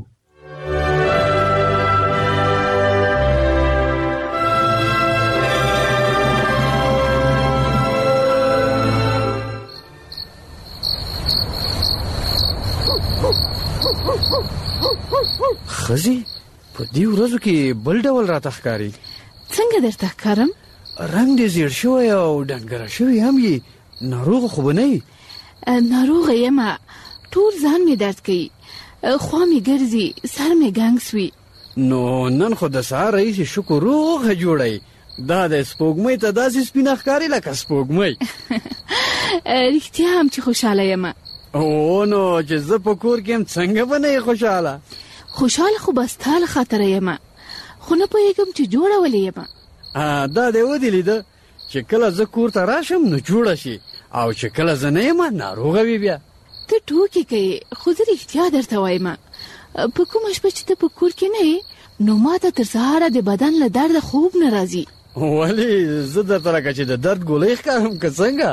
ښځې په دې ورځو کې بل ډول راته ښکاري. څنګه درته ښکارم؟ رنګ دې زیړ شوی او ډنګره شوی هم یې، ناروغه خو به نه یې؟ ناروغه یم، ټول ځان مې درد کوي، خوا مې ګرځي، سر مې ګنګ سوي. نو نن خو د سهار راهیسې شکر روغه جوړی، دا د سپوږمۍ ته داسې سپینه ښکاري لکه سپوږمۍ. رښتیا هم چې خوشحاله یم. او نو چې زه په کور کې یم څنګه به نه یې خوشحاله؟ خوشحاله خو به ستا له خاطره یم، خو نه پوهېږم چې جوړه ولې یم. دا دې ودې لیده چې کله زه کور ته راشم نو جوړه شي، او چې کله زه نه یم ناروغه وي. بیا ته ټوکې کوې، خو زه رښتیا درته وایم، په کومه شپه چې ته په کور کې نه یې نو ما ته تر سهاره د بدن له درده خوب نه راځي. ولې زه درته لکه چې د درد ګولۍ ښکارم که څنګه؟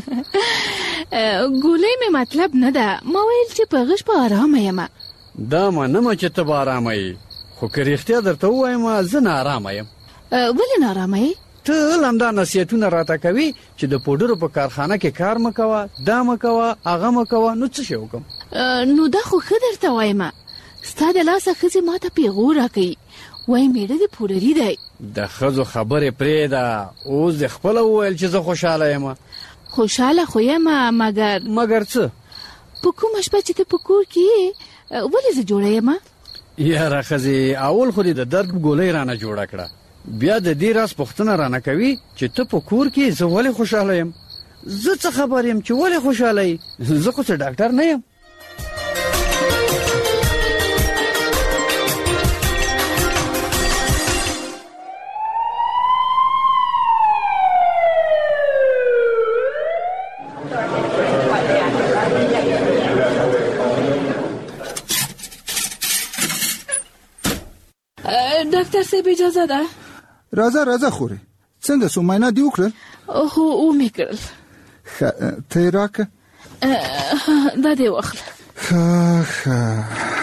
ګولۍ مې مطلب نه ده، ما ویل چې په غش په ارامه یم. دا منمه چې ته به ارامه یې، خو که رښتیا درته ووایم زه نه ارامه یم. ولې نه ارامه یې؟ ته همدا نصیحتونه راته کوي چې د پوډرو په کارخانه کې کار مه کوه، دا مه کوه، هغه مه کوه، نو څه شی وکړم؟ نو دا خو ښه درته وایم، ستا د لاسه ښځې ما ته پیغور راکوي، وای میړه د پوډري دی. د ښځو خبرې پرېږده، اوس د خپله وویل چې زه خوشحاله یم. خوشحاله خو یم، مګر مګر څه؟ په کومه شپه چې ته په کور کې یې ولې زه جوړه یم؟ یاره ښځې، اول خو دې د درد ګولۍ رانه جوړه کړه، بیا د دې راز پوښتنه رانه کوي چې ته په کور کې زه ولې خوشحاله یم. زه څه خبر یم چې ولې خوشحاله یې؟ زه خو څه ډاکټر نه یم. ډاکټر صاحب اجازه ده؟ راځه راځه خورې، څنګه سو معاینه دې وکړل؟ هو ومې کړل. ښه ته یې راکړه. دا دې واخله. ښه ښه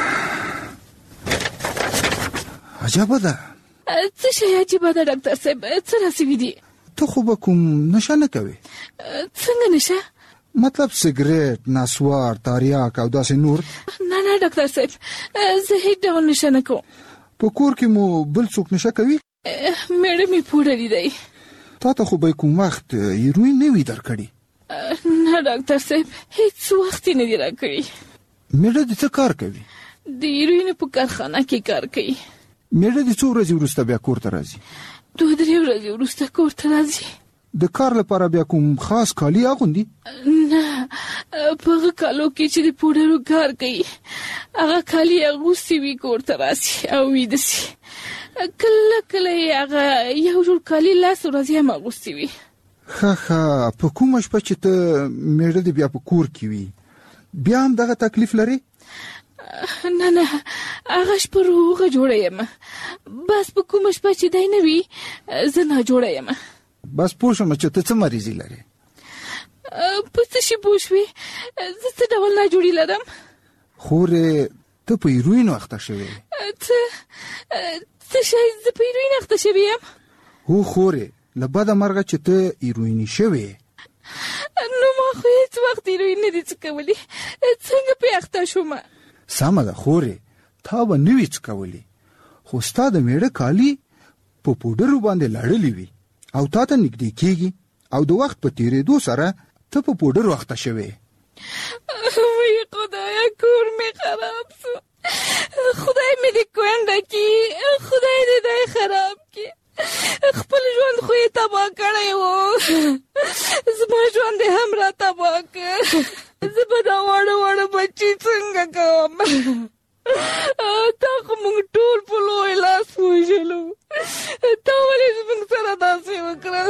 عجبه ده. څه شی عجیبه ده ډاکټر صاحب؟ څه راسوي دي؟ ته خو به کوم نشه نه کوې؟ څنګه نشه؟ مطلب سګریټ، نسوار، تاریاک او داسې نور؟ نه نه ډاکټر صاحب، زه هیڅ ډول نشه نه کوم. په کور کې مو بل څوک نشه کوي؟ میړه مې پوډري دی. تا ته خو به کوم وخت هیروین نه وي درکړي؟ نه ډاکټر صاحب، هیڅ وخت نه دی راکړي. میړه دې څه کار کوي؟ د هیروین په کارخانه کې کار کوي. میړه دې څو ورځې وروسته بیا کور ته راځي؟ دوه درې ورځې وروسته کور ته راځي. د کار لپاره بیا کوم خاص کالي اغوندي؟ نه، په هغه کالو کې چې د پوډرو کار کوي هغه کالي اغوستي وي کور ته راسي او ویده سي. کله کله یې هغه یو جوړ کالي لاس ورځې هم اغوستي وي. ښه ښه، په کومه شپه چې ته میړه دې بیا په کور کې وي بیا هم دغه تکلیف لري؟ نه نه، هغه شپه روغه جوړه یم، بس په کومه شپه چې دی نه وي زه ناجوړه یم. بس پوه شوم چې ته څه مریضي لرې. په څه شي پوه شوې؟ زه څه ډول ناجوړي لرم؟ خورې ته په هیروین اخته شوې. څه څه شی؟ زه په هیروین اخته شوې یم؟ هو خورې، له بده مرغه چې ته هیرویني شوې. نو ما خو هیڅ وخت هیروین نه دي څکولي، څنګه پې اخته شومه؟ سمه ده خورې، تا به نه وي څکولي، خو ستا د میړه کالي په پوډرو باندې لړلي وي او تا ته نږدې کېږي او د وخت په تېرېدو سره ته په پوډرو اخته شوې. وای خدایا، کور مې خراب سو. خدای مې دې کونډه کړي، خدای دې دی خراب کړي. خپل ژوند خو یې تباه کړی و، زما ژوند یې هم را تباه کړ. زه به دا واړه واړه بچي څنګه کوم؟ تا خو موږ ټول په لوی لاس وژلو، تا ولې زموږ سره داسې وکړل؟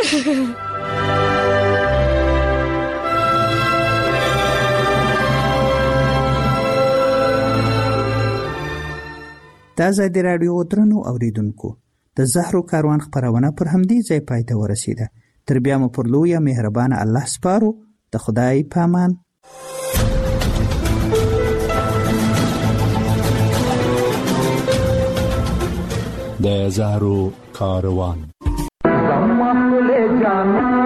دا ځای د راډیو درنو اوریدونکو د زهرو کاروان خپرونه پر همدې ځای پای ته ورسیده. تر بیا مو پر لویه مهربانه الله سپارو. د خدای پامان. د زهرو کاروان. زما خپل جانا